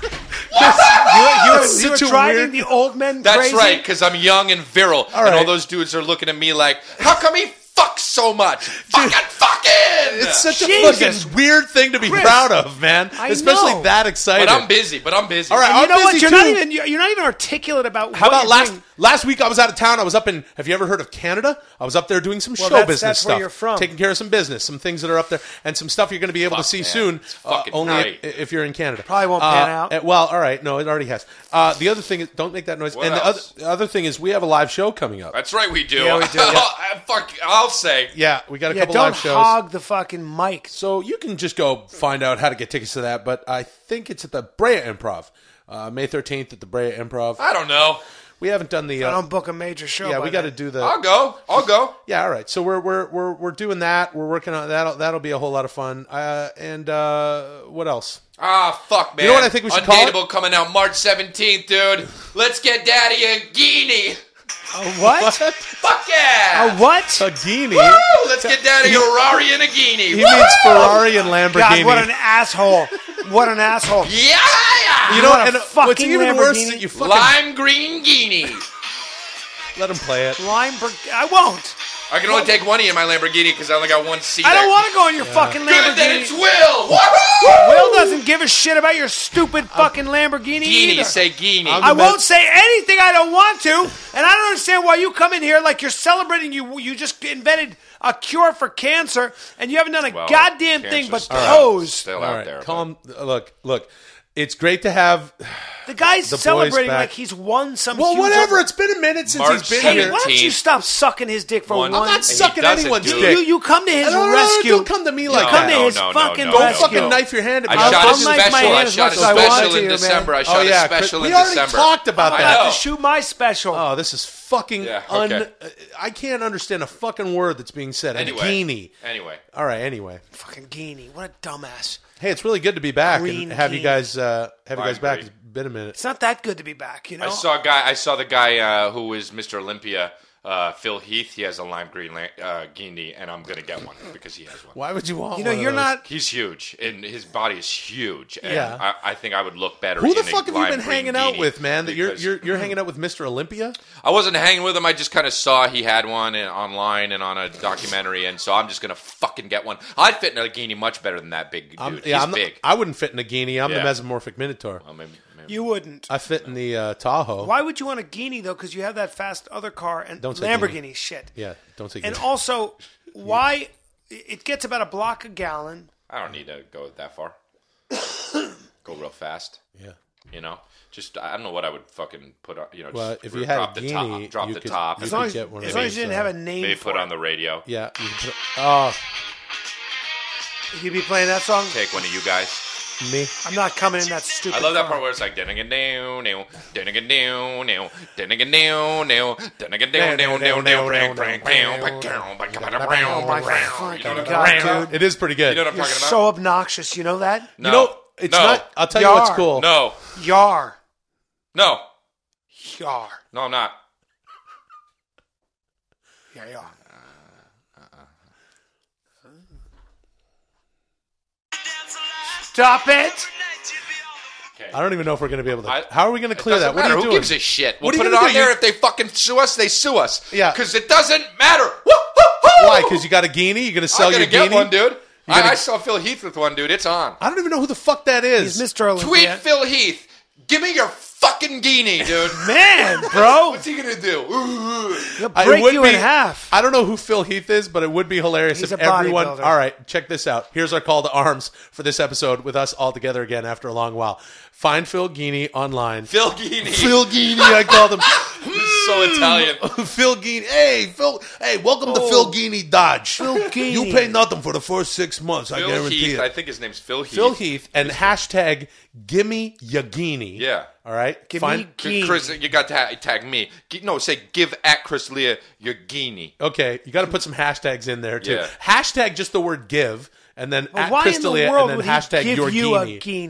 You, you, were, That's you were such a driving weird- the old men That's crazy? right, because I'm young and virile, and right. all those dudes are looking at me like, how come he fucks so much? Fucking fucking! It's such Jesus. a fucking weird thing to be Chris, proud of, man. I Especially know. that excited. But I'm busy, but I'm busy. All right, And I'm you know what? busy You're too. not even you're you're not even articulate about How what about you're last doing. last week? I was out of town. I was up in. Have you ever heard of Canada? I was up there doing some Well, show that's- business that's stuff, where you're from. taking care of some business, some things that are up there, and some stuff you're going to be able Fuck, to see man. soon. It's uh, fucking only great. i- if you're in Canada. Probably won't Uh, pan out. uh, Well, all right, no, it already has. Uh, the other thing is, don't make that noise. What and the else? other, the other thing is, we have a live show coming up. That's right, we do. Yeah, we do. I- Fuck, I'll say. Yeah, we got a Yeah, couple don't live shows. hog the fucking mic. So you can just go find out how to get tickets to that. But I think it's at the Brea Improv, uh, May thirteenth at the Brea Improv. I don't know. We haven't done the. I Uh, don't book a major show. yeah, by we got to then. do the. I'll go. I'll go. Yeah, all right. So we're we're we're we're doing that. We're working on that. That'll be a whole lot of fun. Uh, and uh, what else? Ah, fuck, man. You know what I think we should call it? Undateable coming out March seventeenth, dude. Let's get Daddy a guinea. A what? Fuck yeah. A what? A guinea. Woo! Let's get Daddy a Rari and a guinea. He means Ferrari and Lamborghini. God, what an asshole! What an asshole! Yeah. You know, what a and fucking what's even worse is Lamborghini. that you fucking Lime green guinea. let him play it. Limeberg. I won't. I can only take one in my Lamborghini because I only got one seat. I don't there. want to go in your fucking Good, then Lamborghini. it's Will. Woohoo! Will doesn't give a shit about your stupid fucking Lamborghini Guinea, either. say guinea. I won't say anything I don't want to, and I don't understand why you come in here like you're celebrating. You you just invented a cure for cancer, and you haven't done a Well, goddamn thing cancer's but still out- pose. Still All out right, there. calm. Look, look. It's great to have. The guy's The boys celebrating back. like he's won some. Well, huge whatever. over- It's been a minute since March he's been Hey, here. why don't you seventeenth. stop sucking his dick for One- one? I'm not And he sucking doesn't anyone's do dick. You you come to his No, no, no, rescue. don't come to me like you come that. to his No, no, fucking no, Don't no, rescue. fucking knife your hand at I me. I'll- shot I'll a make my special. I hand as shot a much as I want special to in you, man. December. I Oh shot yeah, a special we in already December. talked about I I'm that. about know. to shoot my special. Oh, this is fucking Yeah, un. okay. uh, I can't understand a fucking word that's being said. A Anyway. guinea. Anyway. All right. Anyway, Fucking Guinea. What a dumbass. hey, it's really good to be back Green and have you guinea. guys uh, have you I guys back. agree. It's been a minute. It's not that good to be back, you know? I saw a guy. I saw the guy uh, who is Mister Olympia, uh, Phil Heath. He has a lime green la- uh, guinea, and I'm gonna get one because he has one. Why would you want? You know, one of you're those? not. He's huge, and his body is huge. And Yeah. I, I think I would look better. Who the in a fuck have you lime been green hanging out guinea with, man? That you're because- you're you're hanging out with Mister Olympia? I wasn't hanging with him. I just kind of saw he had one in, online and on a documentary, and so I'm just gonna fucking get one. I'd fit in a guinea much better than that big dude. I'm, He's yeah, I'm not- big. I wouldn't fit in a guinea. I'm Yeah. the mesomorphic minotaur. Well, maybe, maybe. You wouldn't. I fit in the uh, Tahoe. Why would you want a Guinea, though? Because you have that fast other car and Don't say Lamborghini Guinea. shit. Yeah, don't say And guinea. also, why it gets about a block a gallon. I don't need to go that far. Go real fast. Yeah. You know, just I don't know what I would fucking put on. You know, Well, just if you had drop a the guinea, top, drop you the could- top, you As could long as, get one of as, long those, as you didn't uh, have a name maybe for put it. on the radio. Yeah. You can put, oh, You'd be playing that song? Take one of you guys. me. I'm not coming in that stupid I love that car. part where it's like ding a down now, ding a down now, ding a down now, ding a down down down down bang bang bang bang Oh my fucking You know what I'm God, talking about? dude. It is pretty good. You know what I'm You're talking about? so obnoxious. You know that? No. You know, it's no. not. I'll tell you what's Yar. cool. No. Yar. No. Yar. No, I'm not. Yeah, yeah. Stop it! I don't even know if we're going to be able to. I- how are we going to It clear that? doesn't What are matter. you Who doing? gives a shit? We'll What are you put it gonna on do? there. You- If they fucking sue us, they sue us. Yeah. Because it doesn't matter. Woo, woo, woo. Why? Because you got a guinea? You're going to sell I'm your gonna get guinea? one, dude. gonna- I, I saw Phil Heath with one, dude. It's on. I don't even know who the fuck that is. He's Mister Olympia. Tweet Phil Heath. Give me your fucking guinea, dude. Man, bro. What's he gonna do? Ooh. He'll I- it break would you be- in half. I don't know who Phil Heath is, but it would be hilarious He's if a everyone. bodybuilder. All right, check this out. Here's our call to arms for this episode with us all together again after a long while. Find Phil Guinea online. Phil Guinea. Phil Guinea, I called him. He's so Italian. Phil Guinea. Hey, Phil. Hey, welcome to Phil Guinea Dodge. Phil Guinea. You pay nothing for the first six months. I Phil guarantee Heath. it. I think his name's Phil Heath. Phil Heath and hashtag Gimme Ya Guinea. Yeah. All right. Give Find. me Guinea. Chris, you got to ha- tag me. G- No, say give at Chris Leah your guinea. Okay, you got to put some hashtags in there too. Yeah. Hashtag just the word give, and then Well, at why in the Crystalia, world and would then he hashtag give your you guinea. a guinea?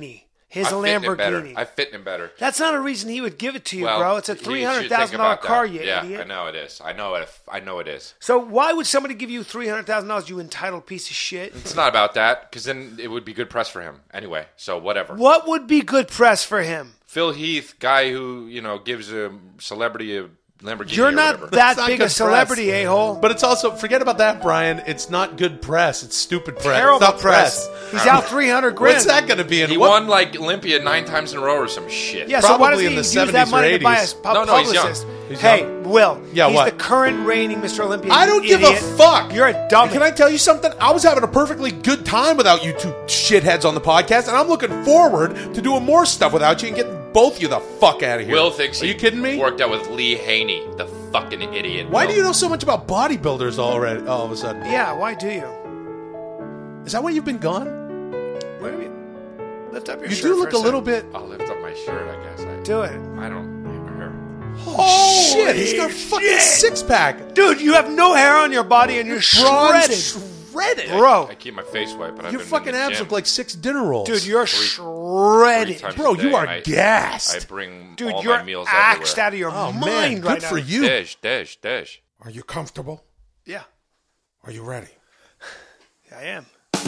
his I fit in it better. Lamborghini. I fit in it better. That's not a reason he would give it to you, Well, bro. It's a he should three think hundred thousand dollar about car, that. you yeah, idiot. I know it is. I know it. I know it is. So why would somebody give you three hundred thousand dollars, you entitled piece of shit? It's not about that, because then it would be good press for him anyway. So whatever. What would be good press for him? Phil Heath, guy who you know gives a celebrity a Lamborghini. You're or not whatever. that It's not big good a celebrity, press. a-hole. But it's also, forget about that, Brian. It's not good press. It's stupid press. Terrible it's not press. press. He's out three hundred grand. What's that going to be? And He what, won like Olympia nine times in a row or some shit. Yeah, so why doesn't Probably he in the use that seventies or money to buy a eighties. pu- No, no, he's young. publicist? He's hey, young. Will. Yeah, he's what? the current reigning Mister Olympia. I you don't give idiot. a fuck. You're a dummy. Can I tell you something? I was having a perfectly good time without you two shitheads on the podcast, and I'm looking forward to doing more stuff without you and getting both you the fuck out of here. Will thinks Are he you kidding me? worked out with Lee Haney, the fucking idiot. Why Will. do you know so much about bodybuilders already? All of a sudden, Yeah, why do you? is that why you've been gone? What do you mean? Lift up your You shirt do for look a second. little bit. I'll lift up my shirt, I guess. I, Do it. I don't. Oh shit! He's got a fucking six pack. Dude, you have no hair on your body and you're shredded. shredded, Bro, I keep my face white, but I've your been fucking in the abs gym look like six dinner rolls. dude, you're Three- shredded. three times Bro, a you day. are I, gassed. I bring Dude, all you're my meals axed everywhere. out of your Oh mind man, right good now. for you. Dish, dish, dish. Are you comfortable? Yeah, Are you ready? I am.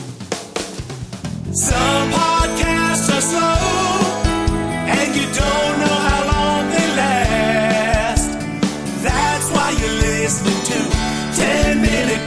Some podcasts are slow, and you don't know how long they last. That's why you're listening to ten minute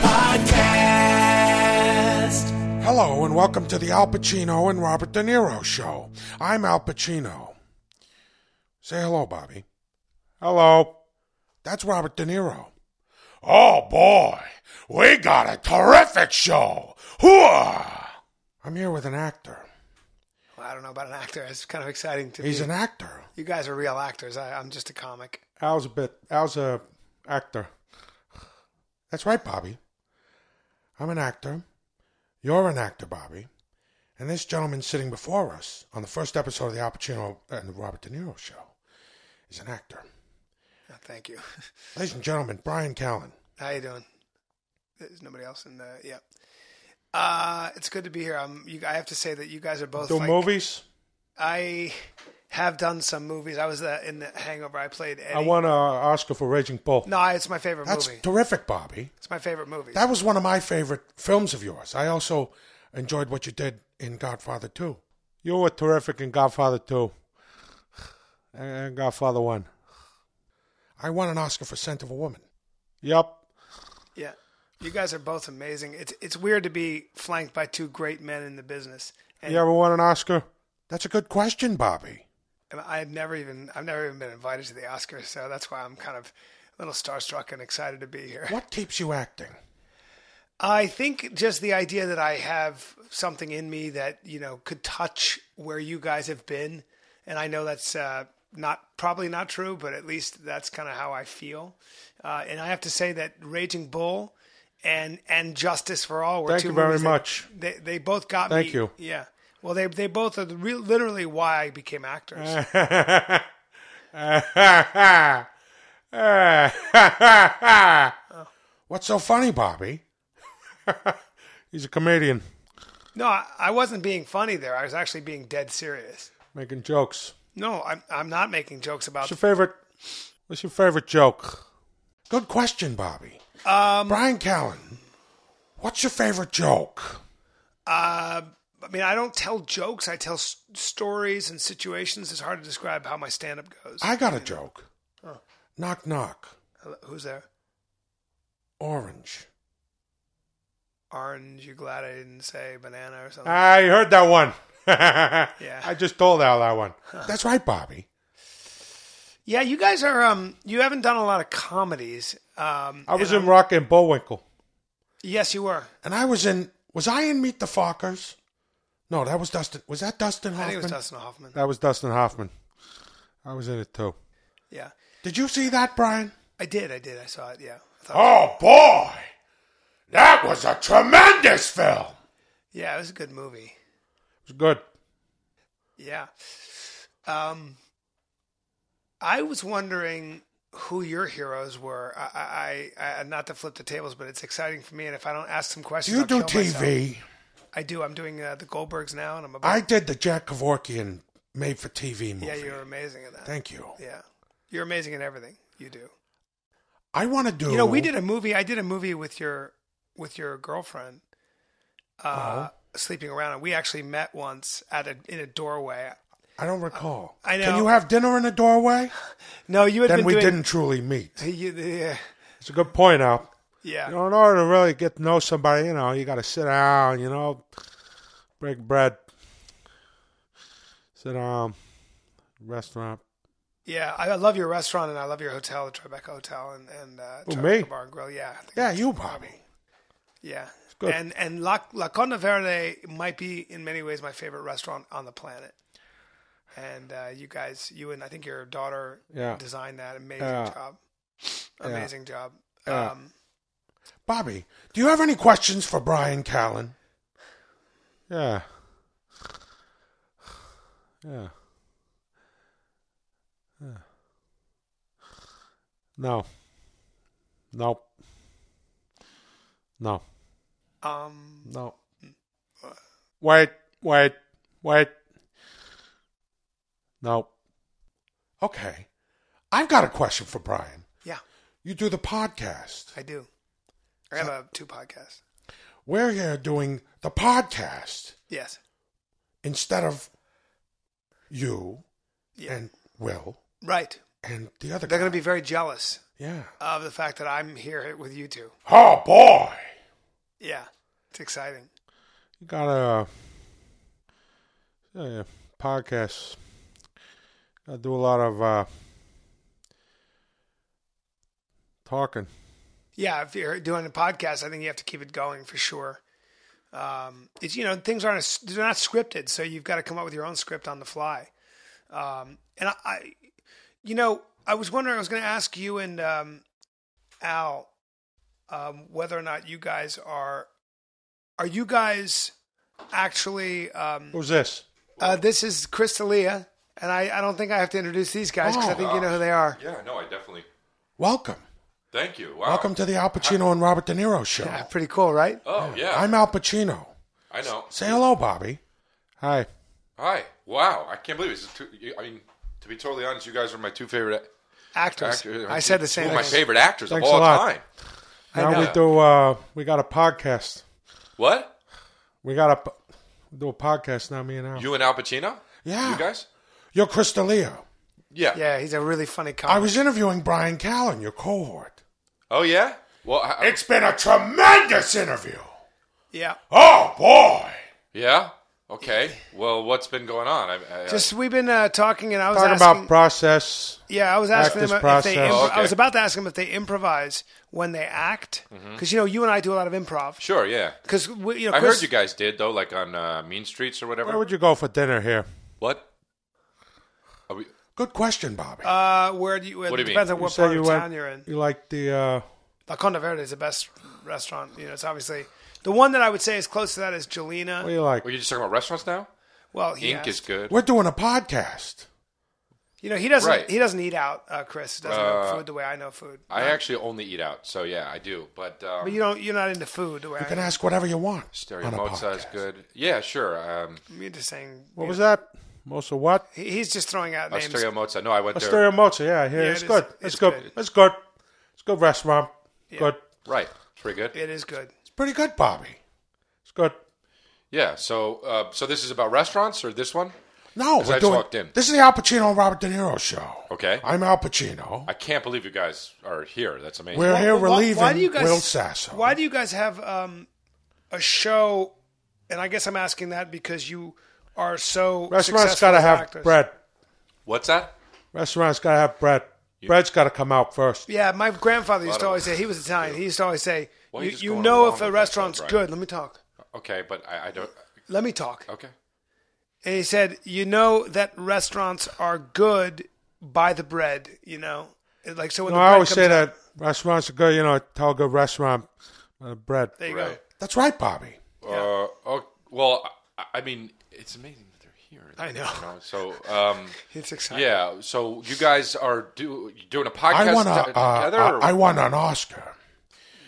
Podcast. Hello and welcome to the Al Pacino and Robert De Niro show. I'm Al Pacino. Say hello, Bobby. Hello. That's Robert De Niro. Oh boy, we got a terrific show. Hooah! I'm here with an actor. Well, I don't know about an actor. It's kind of exciting to He's me. an actor. You guys are real actors. I, I'm just a comic. Al's a bit. Al's a actor. That's right, Bobby. I'm an actor. You're an actor, Bobby. And this gentleman sitting before us on the first episode of the Al Pacino and the Robert De Niro show is an actor. Oh, thank you. Ladies and gentlemen, Brian Callen. How you doing? There's nobody else in the yeah. Uh, it's good to be here. Um, you, I have to say that you guys are both. Do like, movies? I have done some movies. I was uh, in the Hangover. I played Eddie. I won an Oscar for Raging Bull. No, it's my favorite That's movie. terrific, Bobby. It's my favorite movie. That was one of my favorite films of yours. I also enjoyed what you did in Godfather two. You were terrific in Godfather two. And Godfather one. I won an Oscar for Scent of a Woman. Yup. Yeah, you guys are both amazing. It's it's weird to be flanked by two great men in the business. And You ever won an Oscar? That's a good question, Bobby. I've never even I've never even been invited to the Oscars, so that's why I'm kind of a little starstruck and excited to be here. What keeps you acting? I think just the idea that I have something in me that, you know, could touch where you guys have been. And I know that's uh, not probably not true, but at least that's kind of how I feel. Uh, and I have to say that Raging Bull and and Justice for All were Thank two you very movies that- much. They they both got me. Thank you. Yeah. Well, they they both are the real, literally why I became actors. What's so funny, Bobby? He's a comedian, No, I, I wasn't being funny there. I was actually being dead serious. making jokes. No, I'm I'm not making jokes about What's your favorite? What's your favorite joke? Good question, Bobby. Um, Brian Callen. What's your favorite joke? Uh, I mean, I don't tell jokes. I tell s- stories and situations. It's hard to describe how my stand-up goes. I got a joke. Knock knock. Hello, who's there? Orange. Orange. You glad I didn't say banana or something? I heard that one. Yeah. I just told Al that one. That's right, Bobby. Yeah, you guys are. Um, you haven't done a lot of comedies. Um, I was and in I'm- Rocky and Bullwinkle. Yes, you were. And I was in. Was I in Meet the Fockers? No, that was Dustin. Was that Dustin I Hoffman? think it was Dustin Hoffman. That was Dustin Hoffman. I was in it too. Yeah, Did you see that, Brian? I did. I did. I saw it. Yeah. I thought Oh boy, that was a tremendous film. Yeah, it was a good movie. It was good. Yeah. Um, I was wondering who your heroes were. I, I, I, not to flip the tables, but it's exciting for me. And if I don't ask some Do questions, you I'll do kill T V? myself. I do. I'm doing uh, the Goldbergs now, and I'm about. I did the Jack Kevorkian made-for-T V movie. Yeah, you're amazing at that. Thank you. Yeah, you're amazing at everything you do. I want to do. You know, we did a movie. I did a movie with your with your girlfriend, uh, Oh. sleeping around, and we actually met once at a in a doorway. I don't recall. I know. Can you have dinner in a doorway? No, you had Then been we doing, didn't truly meet. You, yeah, It's a good point, Al. yeah. You know, in order to really get to know somebody, you know, you got to sit down, you know, break bread, sit down, restaurant. Yeah, I I love your restaurant and I love your hotel, the Tribeca Hotel, and and uh, Who, Tribeca me? Bar and Grill. Yeah, I think Yeah, it's you, probably- Bobby. Yeah, good. and and La La Conda Verde might be in many ways my favorite restaurant on the planet. And uh, you guys, you and I think your daughter Yeah. designed that. Amazing Yeah. job. Amazing job. Yeah. Um, Bobby, do you have any questions for Brian Callen? Yeah. Yeah. Yeah. No. Nope. No. um, No. Wait, wait, wait. No. Okay. I've got a question for Brian. yeah, You do the podcast. I do. I have a two podcasts. We're here doing the podcast Yes. instead of you Yeah. and Will Right. and the other They're guy. going to be very jealous Yeah. of the fact that I'm here with you two. Oh, boy. Yeah, it's exciting. You got a uh, podcast. Got to do a lot of uh, talking. Yeah, if you're doing a podcast, I think you have to keep it going for sure. Um, it's you know things aren't they're not scripted, so you've got to come up with your own script on the fly. Um, and I, I, you know, I was wondering, I was going to ask you and um, Al um, whether or not you guys are are you guys actually. Um, Who's this? uh, this is Chris D'Elia, and I, I don't think I have to introduce these guys because I Oh. think you know who they are. Yeah, no, I definitely. Welcome. Thank you. Wow. Welcome to the Al Pacino and Robert De Niro show. Yeah, pretty cool, right? Oh, yeah. I'm Al Pacino. I know. Say hello, Bobby. Hi. Hi. Wow. I can't believe it. This is two, I mean, to be totally honest, you guys are my two favorite Actors. actors. I said the same Two of my thing. favorite actors Thanks of all a lot. time. Now know. we do. Uh, we got a podcast. What? We got a we do a podcast now. Me and Al. You and Al Pacino? Yeah. You guys? You're Chris D'Elia. Yeah. Yeah, he's a really funny comic. I was interviewing Brian Callen, your cohort. Oh, yeah? Well, I, It's been a tremendous interview. Yeah. Oh boy. yeah? Okay. Well, what's been going on? I, I, Just we've been uh, talking, and I was Talking asking. about process. yeah, I was asking actors them if process. they. Impro- Oh, okay. I was about to ask them if they improvise when they act, because you know you and I do a lot of improv. Sure, yeah. Because you know, I Chris, heard you guys did, though, like on uh, Mean Streets or whatever. Where would you go for dinner here? What? Are we, Good question, Bobby. Uh, where do you? It What do you depends mean? on you what say part you of went. town you're in. You like the. Uh, La Conda Verde is the best restaurant. You know, it's obviously the one that I would say is close to that is what do Jelena. you like? were you just talking about restaurants now? Well, he Ink asked. is good. We're doing a podcast. You know, he doesn't. Right. He doesn't eat out. Uh, Chris doesn't know Uh, food the way I know food. I actually only eat out, so yeah, I do. But, um, But you don't. You're not into food the way You I can am. ask whatever you want. Stereo on a Mozza is podcast. good. Yeah, sure. Um, You're just saying. What was that? Most of what? He- He's just throwing out names. Stereo Mozza. No, I went there. Stereo Mozza, yeah, here. Yeah, it's it is- good. it's It's, good. good. It's good. It's a good restaurant. Good. Right. It's pretty good. It is good. It's pretty good, Bobby. It's good. Yeah. So, uh, so this is about restaurants or this one? No, 'Cause we're I just doing. walked in. This is the Al Pacino and Robert De Niro show. Okay. I'm Al Pacino. I can't believe you guys are here. That's amazing. We're here Why- relieving why do you guys- Will Sasso. Why do you guys have um, a show? And I guess I'm asking that because you are so Restaurants successful got to as have actors. bread. What's that? Restaurants got to have bread. Bread's got to come out first. Yeah, my grandfather used to of- always say, he was Italian. He used to always say, Why are you you, just you going know along if a with that, restaurant's Brian? good. Let me talk. Okay, but I, I don't. Let me talk. Okay. And he said, you know that restaurants are good by the bread, you know? Like, so when No, the I bread always comes say out- that restaurants are good. You know, tell a good restaurant uh, bread. There you Right. That's right, Bobby. Uh, oh, well, I, I mean, it's amazing that they're here. I know. You know? So, um, go. It's exciting. yeah. So you guys are do, doing a podcast I won a, t- uh, together? uh, or- I won an Oscar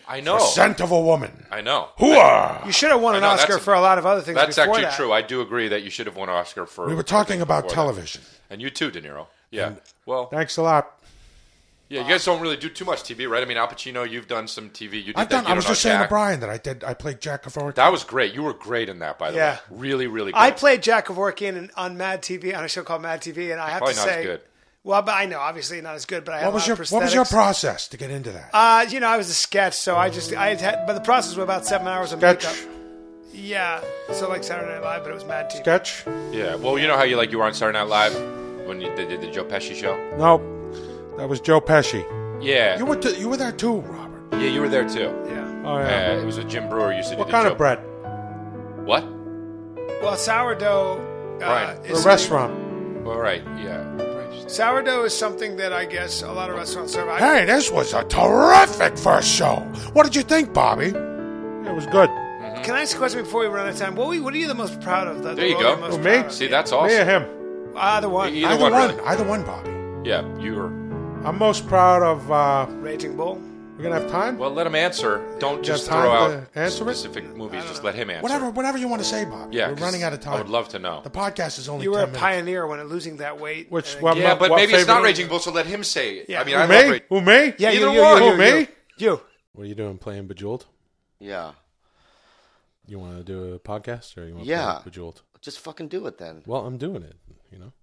I know. The scent of a woman. I know. Hooah! You should have won I an know, Oscar that's- for a lot of other things. That's before actually that. true. I do agree that you should have won an Oscar for. We were talking about before that. television. And you too, De Niro. Yeah. Well, Thanks a lot. yeah. You guys don't really do too much T V, right? I mean, Al Pacino, you've done some T V. You did I've that done. I unit was on just saying to Jack. Brian that I did. I played Jack Kevorkian. That was great. You were great in that, by the Yeah. way. Really, really good. I played Jack Kevorkian in- on Mad T V on a show called Mad T V, and I have Probably to not as say, good. well, but I know obviously not as good, but I had What a was lot your of What was your prosthetics. process to get into that? Uh, you know, I was a sketch, so I just I had, had but the process was about seven hours of Sketch. makeup. Yeah, so like Saturday Night Live, but it was Mad T V. Sketch? Yeah. Well, you know how you like you were on Saturday Night Live when you, they did the Joe Pesci show. No, that was Joe Pesci. Yeah. You were t- you were there too, Robert. Yeah, you were there too. Yeah. Oh Uh, yeah. it was a Jim Brewer used to do what the kind Joe- of bread? What? Well, sourdough. Uh, Right. is The restaurant. All right. Yeah. Sourdough is something that I guess a lot of restaurants serve. I, Hey, this was a terrific first show. What did you think, Bobby? It was good. Can I ask a question before we run out of time? What, we, what are you the most proud of? The, There you role go. you're most Who, proud me? of? See, that's Me awesome. or him? Either one. Either Either one, one. really. Either one, Bobby. Yeah, you were. I'm most proud of. Uh, Raging Bull. we're gonna have time. Well, let him answer. Don't You have just time throw to out answer it? specific movies. Just let him answer. Whatever, whatever you want to say, Bob. Yeah, we're 'cause running out of time. I would love to know. The podcast is only You were ten a minutes. pioneer when it losing that weight. Which And- one? Yeah, but what maybe it's not favorite- Raging Bull, so let him say it. Yeah. I mean, Who, I me? love it. Who me? Yeah, you, Either you, one. you, Who, you, me? you. You. What are you doing? Playing Bejeweled? Yeah. You want to do a podcast or you want to Yeah. play Bejeweled? Just fucking do it then. Well, I'm doing it. You know.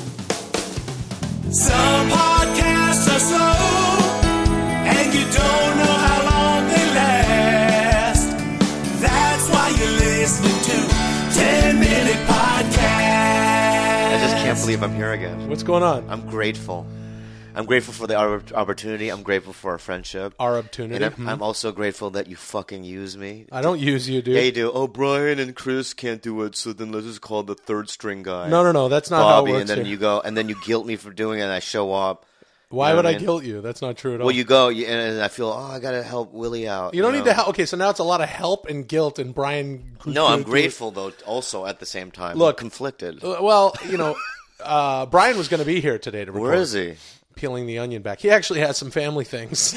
Some podcasts are slow, and you don't know how long they last. That's why you're listening to ten minute Podcast. I just can't believe I'm here again. What's going on? I'm grateful. I'm grateful for the opp- opportunity. I'm grateful for our friendship. Our And opportunity. I'm, Hmm. I'm also grateful that you fucking use me. I don't use you, dude. Yeah, you do. Oh, Brian and Chris can't do it, so then let's just call the third string guy. No, no, no. That's not Bobby, how it and works then here. you go, and then you guilt me for doing it, and I show up. Why you know would what I I mean? guilt you? That's not true at all. Well, you go, you, and, and I feel, oh, I gotta help Willie out. You don't need know? to help. Okay, so now it's a lot of help and guilt, and Brian. No, I'm grateful though. Also, at the same time, Look, I'm conflicted. Uh, Well, you know, uh, Brian was going to be here today to record. Where is he? Peeling the onion back. He actually has some family things.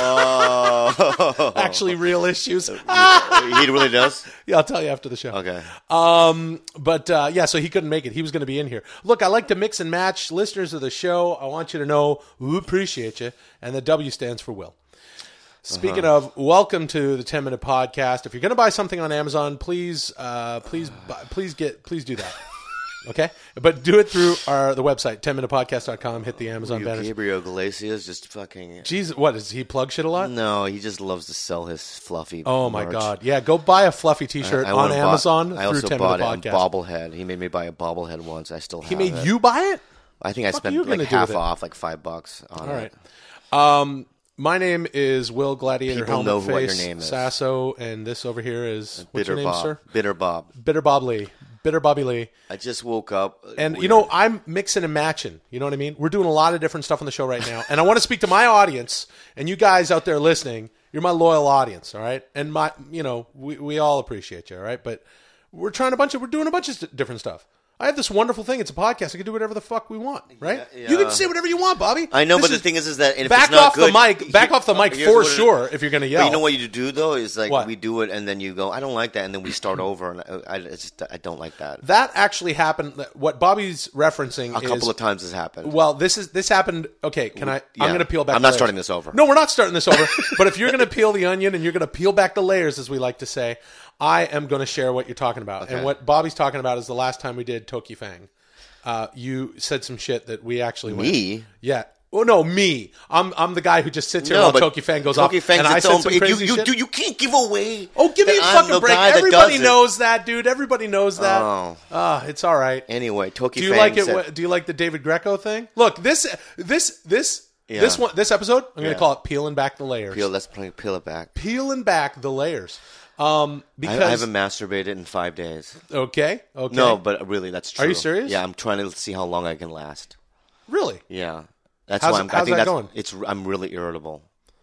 Oh, actually, real issues. he really does. Yeah, I'll tell you after the show. Okay. Um, but uh, yeah, so he couldn't make it. He was going to be in here. Look, I like to mix and match. Listeners of the show, I want you to know we appreciate you, and the W stands for Will. Speaking Uh-huh. of, welcome to the ten minute podcast. If you're going to buy something on Amazon, please, uh, please, buy, please get, please do that. Okay, but do it through our the website ten minute podcast dot com. Hit the Amazon You, banner. Gabriel Iglesias just fucking. Jesus, what does he plug shit a lot? No, he just loves to sell his fluffy. Oh my merch. God! Yeah, go buy a fluffy T-shirt I- I on went and bought- Amazon I through also ten bought minute it a podcast. bobblehead. He made me buy a bobblehead once. I still have He made it. you buy it. I think I Fuck spent you gonna like do half with it? off, like five bucks on All it. right. Um, my name is Will Gladiator People Helmet know who- what your Face name is. Sasso, and this over here is what's Bitter your name, Bob. sir? Bitter Bob. Bitter Bob Lee. Bitter Bobby Lee. I just woke up. And you weird. know, I'm mixing and matching. You know what I mean? We're doing a lot of different stuff on the show right now, and I want to speak to my audience and you guys out there listening. You're my loyal audience, all right? And my, you know, we we all appreciate you, all right? But we're trying a bunch of, we're doing a bunch of different stuff. I have this wonderful thing. It's a podcast. I can do whatever the fuck we want, right? Yeah, You can yeah. say whatever you want, Bobby. I know, This but the is- thing is, is that if back it's not off good, the mic. Back off the mic here's for what it- sure. If you're going to yell, But you know what you do though is like What? we do it and then you go, I don't like that, and then we start over, and I, I, it's just, I don't like that. that actually happened. What Bobby's referencing A is couple of times has happened. Well, this is this happened. Okay, can I? Yeah. I'm going to peel back. I'm the not layers. starting this over. No, we're not starting this over. But if you're going to peel the onion and you're going to peel back the layers, as we like to say, I am going to share what you're talking about. Okay. And what Bobby's talking about is the last time we did Toki Fang. Uh, you said some shit that we actually went. Me? Yeah. Oh no, me. I'm I'm the guy who just sits here No, while but Toki Fang goes Toki off, Fang's and I its said own- some you- crazy you, shit. do- you can't give away. Oh, give me a that I'm fucking the break! guy that Everybody does it. knows that, dude. Everybody knows that. Oh. Ah, it's all right. Anyway, Toki Do you Fang like it? said- wh- Do you like the David Greco thing? Look, this, this, this, Yeah. this one, this episode. I'm going Yeah. to call it "Peeling Back the Layers." Peel, let's peel, peel it back. Peeling back the layers. Um, I, because I haven't masturbated in five days. okay, okay, No, but really, that's true. Are you serious? Yeah, I'm trying to see how long I can last. really, Yeah, that's How's why it- I'm. I how's think that that's going? it's. I'm really irritable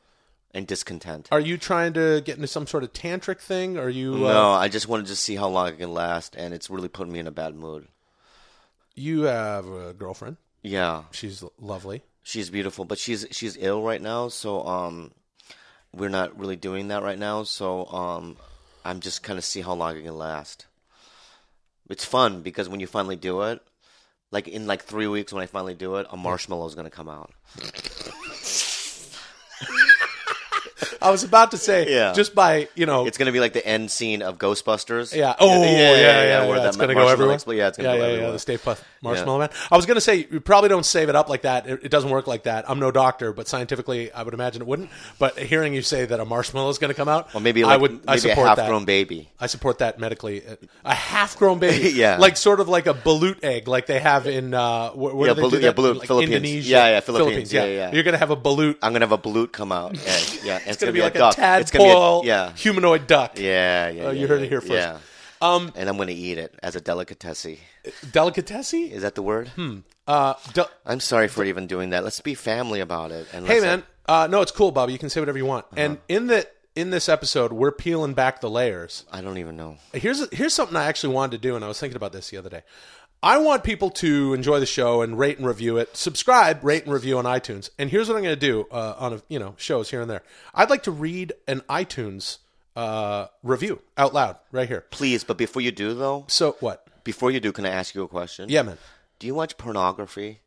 and discontent. are you trying to get into some sort of tantric thing? Are you? no, Uh, I just wanted to see how long I can last, and it's really putting me in a bad mood. you have a girlfriend. Yeah, She's lovely. she's beautiful, but she's she's ill right now. So um, we're not really doing that right now. So um, I'm just kind of see how long it can last. It's fun because when you finally do it, like in like three weeks when I finally do it, a marshmallow is going to come out. I was about to say, Yeah. just by, you know. It's going to be like the end scene of Ghostbusters. Yeah. Oh, yeah, yeah, yeah. yeah, where yeah. that It's going to ma- go marshmallow everywhere. expl- Yeah, it's going yeah, to go yeah, everywhere. yeah. The Stay Puft Marshmallow Man. I was going to say, you probably don't save it up like that. It, it doesn't work like that. I'm no doctor, but scientifically, I would imagine it wouldn't. But hearing you say that a marshmallow is going to come out, Or maybe like I would. maybe I a support half-grown that. baby. I support that medically. A half-grown baby, Yeah. like sort of like a balut egg, like they have in uh, where, where Yeah, do they balut- do yeah, that? balut, In, like Philippines. Indonesia, Yeah, yeah, Philippines. Yeah, yeah. You're going to have a balut. I'm going to have a balut come out. Yeah, yeah. And It's going to be a like a, duck. It's gonna tadpole, be a, yeah. humanoid duck. Yeah, yeah. Oh, yeah, you heard yeah, it here first. Yeah. Um, and I'm going to eat it as a delicatessen. Delicatessen? Is that the word? Hmm. Uh, del- I'm sorry for even doing that. Let's be family about it. And hey, let's, man. Uh, no, it's cool, Bobby. You can say whatever you want. Uh-huh. And in the in this episode, we're peeling back the layers. I don't even know. Here's here's something I actually wanted to do, and I was thinking about this the other day. I want people to enjoy the show and rate and review it. Subscribe, rate and review on iTunes. And here's what I'm going to do uh, on a, you know shows here and there. I'd like to read an iTunes uh, review out loud right here. Please, but before you do, though. So what? Before you do, can I ask you a question? Yeah, man. Do you watch pornography?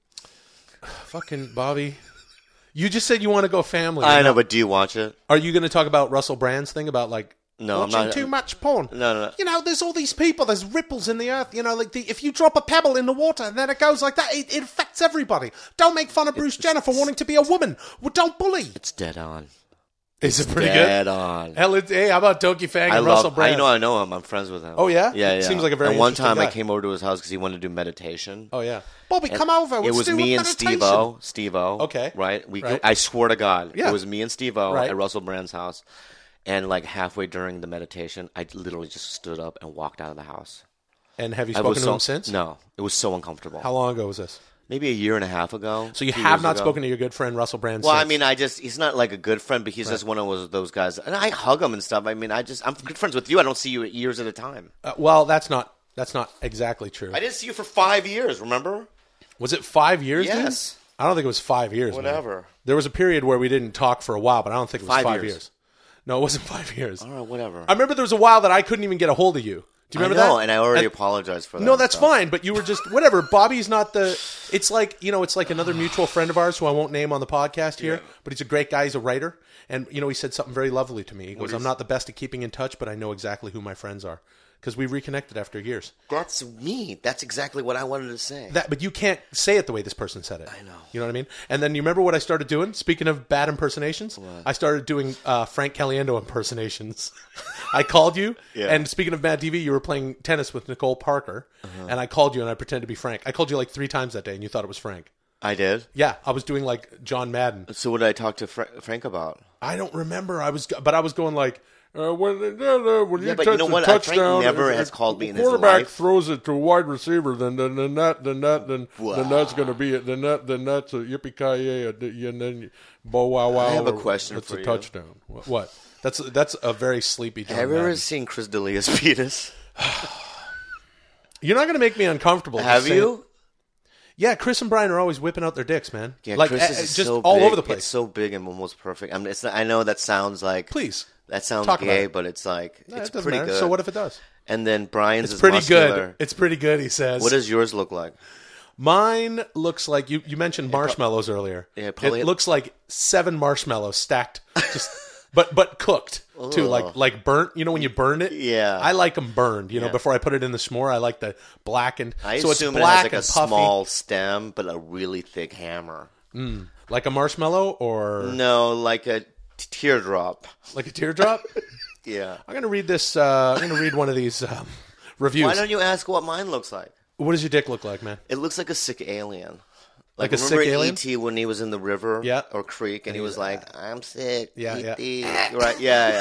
Fucking Bobby. You just said you want to go family. I You're know, not- but do you watch it? Are you going to talk about Russell Brand's thing about like No, I'm watching not. too much porn? No, no, no. You know, there's all these people. There's ripples in the earth. You know, like the, if you drop a pebble in the water and then it goes like that, it, it affects everybody. Don't make fun of Bruce Jenner for wanting to be a woman. Well, don't bully. It's dead on. Is it pretty dead good? on. Hell, it, hey, how about Toki Fang and I Russell love. Brand? I know. I know him. I'm friends with him. Oh, yeah? Yeah, yeah. Seems like a very And one interesting time I guy. came over to his house because he wanted to do meditation. Oh yeah, Bobby, And come over. It Let's was do me a and meditation. Steve-O. Steve-O. Okay. Right? We. Right. I swear to God, Yeah. it was me and Steve-O Right. at Russell Brand's house. And like halfway during the meditation, I literally just stood up and walked out of the house. And have you I spoken was to so, him since? No, it was so uncomfortable. How long ago was this? Maybe a year and a half ago. So you two have years not ago. spoken to your good friend Russell Brand Well, since? I mean, I just, he's not like a good friend, but he's Right. just one of those, those guys. And I hug him and stuff. I mean, I just, I'm good friends with you. I don't see you years at a time. Uh, well, that's not that's not exactly true. I didn't see you for five years, remember? Was it five years? Yes. Dude? I don't think it was five years. man. Whatever. There was a period where we didn't talk for a while, but I don't think it was Five five, years. years. No, it wasn't five years. All right, whatever. I remember there was a while that I couldn't even get a hold of you. Do you remember I know, that? and I already And- apologized for that. No, that's stuff. fine, but you were just whatever. Bobby's not the. It's like you know, it's like another mutual friend of ours who I won't name on the podcast here, but he's a great guy. He's a writer, and you know, he said something very lovely to me. He goes, is- "I'm not the best at keeping in touch, but I know exactly who my friends are because we reconnected after years." That's me. That's exactly what I wanted to say. That, but you can't say it the way this person said it. I know. You know what I mean? And then you remember what I started doing? Speaking of bad impersonations, I started doing uh, Frank Caliendo impersonations. I called you, Yeah. and speaking of Mad T V, you were playing tennis with Nicole Parker, and I called you and I pretended to be Frank. I called you like three times that day, and you thought it was Frank. I did? Yeah, I was doing like John Madden. So what did I talk to Fra- Frank about? I don't remember. I was, but I was going like. Uh, when uh, when Yeah, you but touch you know the what? Frank touchdown, never if- has if called me the in his quarterback life. throws it to a wide receiver, then then, then that then that then Wow. then that's going to be it. Then that then that's a yippee ki yay, and then bow wow wow. I have a or question That's for a you. touchdown. What? what? That's that's a very sleepy. John Have you ever Madden. seen Chris D'Elia's penis? You're not going to make me uncomfortable. Have just saying- you? Yeah, Chris and Brian are always whipping out their dicks, man. Yeah, like Chris uh, is just so all big. over the place. It's so big and almost perfect. I mean, it's not, I know that sounds like Please that sounds talk about gay, it. but it's like No, it's it doesn't pretty matter. good. So what if it does? And then Brian's It's is pretty muscular. good. It's pretty good. He says. What does yours look like? Mine looks like you. You mentioned marshmallows earlier. Yeah, probably- it looks like seven marshmallows stacked, just but but cooked too, Ugh. like like burnt. You know when you burn it. Yeah. I like them burned. You know Yeah. before I put it in the s'more, I like the blackened. I so assume it's black it has like a and puffy, small stem, but a really thick hammer. like a marshmallow or No, like a t- teardrop. like a teardrop. Yeah. I'm gonna read this. Uh, I'm gonna read one of these um, reviews. Why don't you ask what mine looks like? What does your dick look like, man? It looks like a sick alien. Like a remember sick in alien? E T when he was in the river Yeah. or creek and he was like, "I'm sick." Yeah, E T yeah. Right? Yeah, yeah.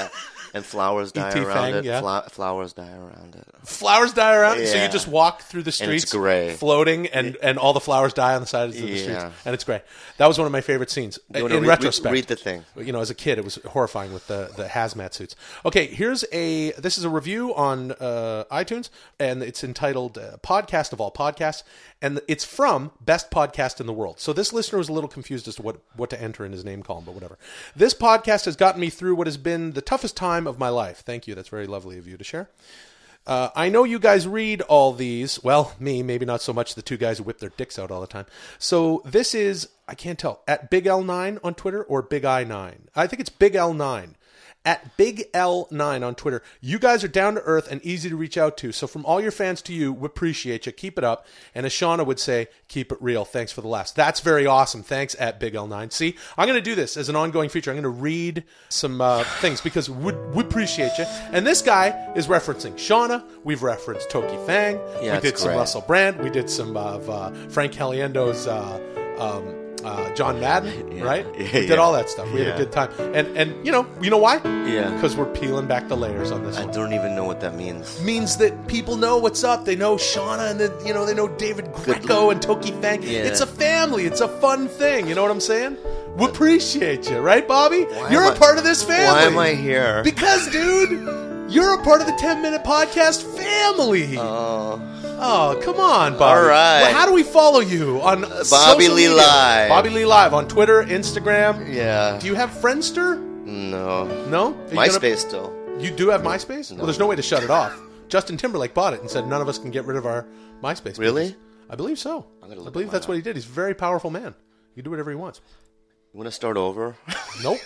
And flowers die E T around Fang, it. yeah. Fla- flowers die around it. Flowers die around it, so you Yeah. just walk through the And it's streets gray. floating, and, and all the flowers die on the sides of the Yeah. streets, and it's great. That was one of my favorite scenes. You In wanna read- retrospect, read the thing. You know, as a kid, it was horrifying with the, the hazmat suits. Okay, here's a this is a review on uh, iTunes, and it's entitled uh, "Podcast of All Podcasts," and it's from Best Podcast in the World. So this listener was a little confused as to what what to enter in his name column, but whatever. This podcast has gotten me through what has been the toughest time of my life. Thank you. That's very lovely of you to share. Uh, I know you guys read all these. Well, me, maybe not so much the two guys who whip their dicks out all the time. So this is, I can't tell, at Big L nine on Twitter or Big I nine. I think it's Big L nine. At Big L nine on Twitter. You guys are down to earth and easy to reach out to. So from all your fans to you, we appreciate you. Keep it up. And as Shauna would say, keep it real. Thanks for the laughs. That's very awesome. Thanks at Big L nine. See, I'm going to do this as an ongoing feature. I'm going to read some uh, things because we, we appreciate you. And this guy is referencing Shauna. We've referenced Toki Fang. Yeah, we did it's some great. Russell Brand. We did some of uh, Frank Caliendo's uh, um, uh, John Madden, Yeah. right? Yeah, we did yeah. all that stuff. We had Yeah. a good time. And, and you know, you know why? Yeah. Because we're peeling back the layers on this I one. don't even know what that means. Means that people know what's up. They know Shauna and then, you know, they know David Greco and Toki Fang. Yeah. It's a family. It's a fun thing. You know what I'm saying? We appreciate you, right, Bobby? Why You're am a I- part of this family. Why am I here? Because, dude, you're a part of the ten minute podcast family. Oh, Oh, come on, Bobby. All right. Well, how do we follow you on uh, Bobby social Lee media? Live. Bobby Lee Live on Twitter, Instagram. yeah. Do you have Friendster? No. No? Are you gonna- MySpace still. You do have MySpace? Well, there's no way to shut it off. Justin Timberlake bought it and said none of us can get rid of our MySpace. Really? pages. I believe so. I'm gonna I look believe at that's mine what he did. He's a very powerful man. He can do whatever he wants. You want to start over? Nope.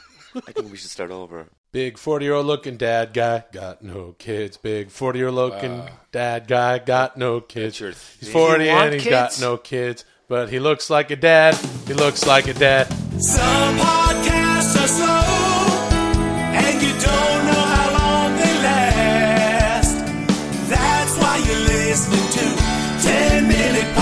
I think we should start over. Big forty-year-old looking dad guy, got no kids. Big forty-year-old looking dad guy, got no kids. your He's forty You want and he's got kids? no kids, but he looks like a dad. He looks like a dad. Some podcasts are slow, and you don't know how long they last. That's why you're listening to ten minute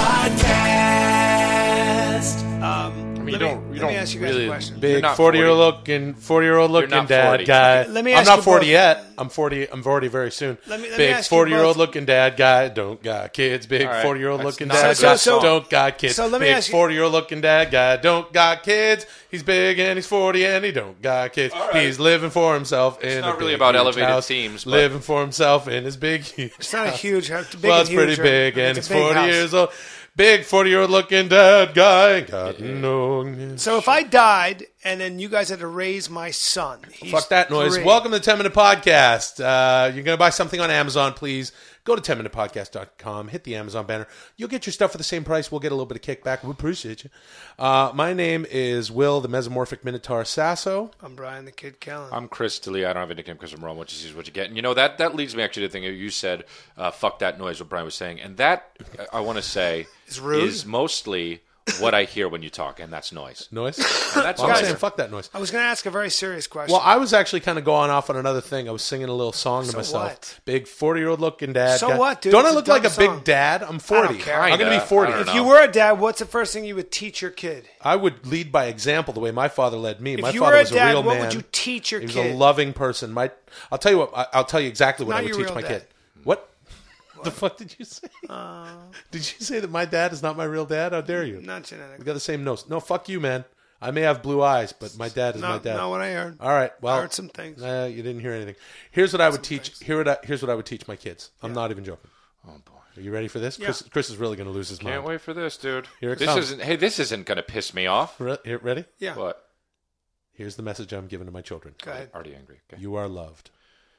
Podcast. Um, I mean, you let don't. me, You let don't me ask you guys really, a question. You're Big not forty-year-old forty. looking, forty-year-old looking not dad forty. guy. Let me I'm ask not you forty both- yet. I'm forty. I'm forty very soon. Let me- let me Big ask you forty-year-old both- looking dad guy. Don't got kids. Big All right. forty-year-old That's looking not dad a guy. good song. Don't got kids. So let me Big ask you- forty-year-old looking dad guy. Don't got kids. He's big and he's forty and he don't got kids. He's living for himself in not a really big, about huge elevated house. themes, but- Living for himself in his big huge. It's not a huge house. Big Well, and it's pretty huge, big, right? and It's he's a big forty house. years old. Big forty-year-old looking dad guy. Got no. So if I died and then you guys had to raise my son, he's Fuck that noise. three. Welcome to the ten minute Podcast. Uh, you're going to buy something on Amazon, please. Go to ten minute podcast dot com. Hit the Amazon banner. You'll get your stuff for the same price. We'll get a little bit of kickback. We appreciate you. Uh, my name is Will, the Mesomorphic Minotaur Sasso. I'm Brian the Kid Kellen. I'm Chris D'Elia. I don't have a nickname because I'm wrong. What you see is what you get. And you know, that, that leads me actually to the thing that you said, uh, fuck that noise, what Brian was saying. And that, I- I want to say, Is rude? is mostly what I hear when you talk, and that's noise. Noise? And that's Well, I'm all I saying hear. fuck that noise. I was going to ask a very serious question. Well, I was actually kind of going off on another thing. I was singing a little song to So myself. what? Big forty-year-old looking dad. So guy. what, dude? Don't I It's a look like a dumb song. big dad? I'm forty. I don't care. I'm going to be Kinda. forty. I don't if know. you were a dad, what's the first thing you would teach your kid? I would lead by example the way my father led me. If my you father were a was dad, a real what man. would you teach your he was kid? a loving person. My, I'll tell you what. I, I'll tell you exactly what Not I would your teach real my dad. kid. What? The fuck did you say? Uh, Did you say that my dad is not my real dad? How dare you? not We genetic. got the same nose. No, fuck you, man. I may have blue eyes, but my dad is No, my dad. not what I heard. All right. Well, I heard some things. Uh, you didn't hear anything. Here's what I would teach. Here what I, here's what I would teach my kids. I'm not even joking. Oh, boy. Are you ready for this? Yeah. Chris, Chris is really going to lose his Can't mind. wait for this, dude. Here it this comes. isn't. Hey, this isn't going to piss me off. Re- here, ready? Yeah. What? Here's the message I'm giving to my children. Go ahead. Already angry. Okay. You are loved.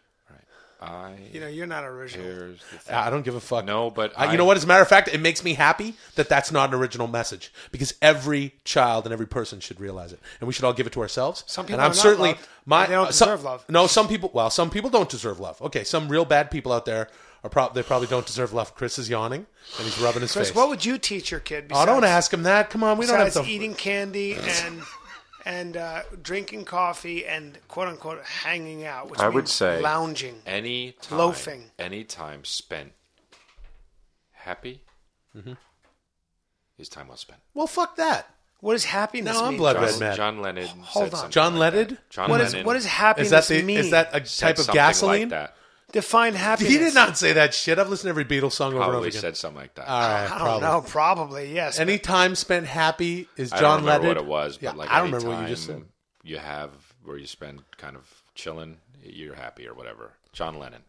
I. You know, you're not original. Here's the thing. I don't give a fuck. No, but I, I- you know what? As a matter of fact, it makes me happy that that's not an original message because every child and every person should realize it, and we should all give it to ourselves. Some people and I'm are not certainly loved. my They don't uh, some- deserve love. No, some people. Well, some people don't deserve love. Okay, some real bad people out there are probably they probably don't deserve love. Chris is yawning and he's rubbing his Chris, face. what would you teach your kid? Oh, Besides, don't ask him that. Come on, we don't have besides to. eating candy and and uh, drinking coffee and quote unquote hanging out, which I would means say lounging. Any time, Loafing. Any time spent happy Mm-hmm. is time well spent. Well, fuck that. What does happiness No, I'm mean? blood John? red mad. John Lennon. Hold said on. something John like Lennon? that. John What is Lennon what does happiness Is that the mean? is that a said type of something gasoline? Like that. Define happiness. He did not say that shit. I've listened to every Beatles song over and over Probably again. said something like that. All right, I don't probably. know. Probably yes. Any time spent happy is I John don't remember Lennon. what it was, but Yeah, like I don't any remember what you just time said. You have where you spend kind of chilling, you're happy or whatever. John Lennon.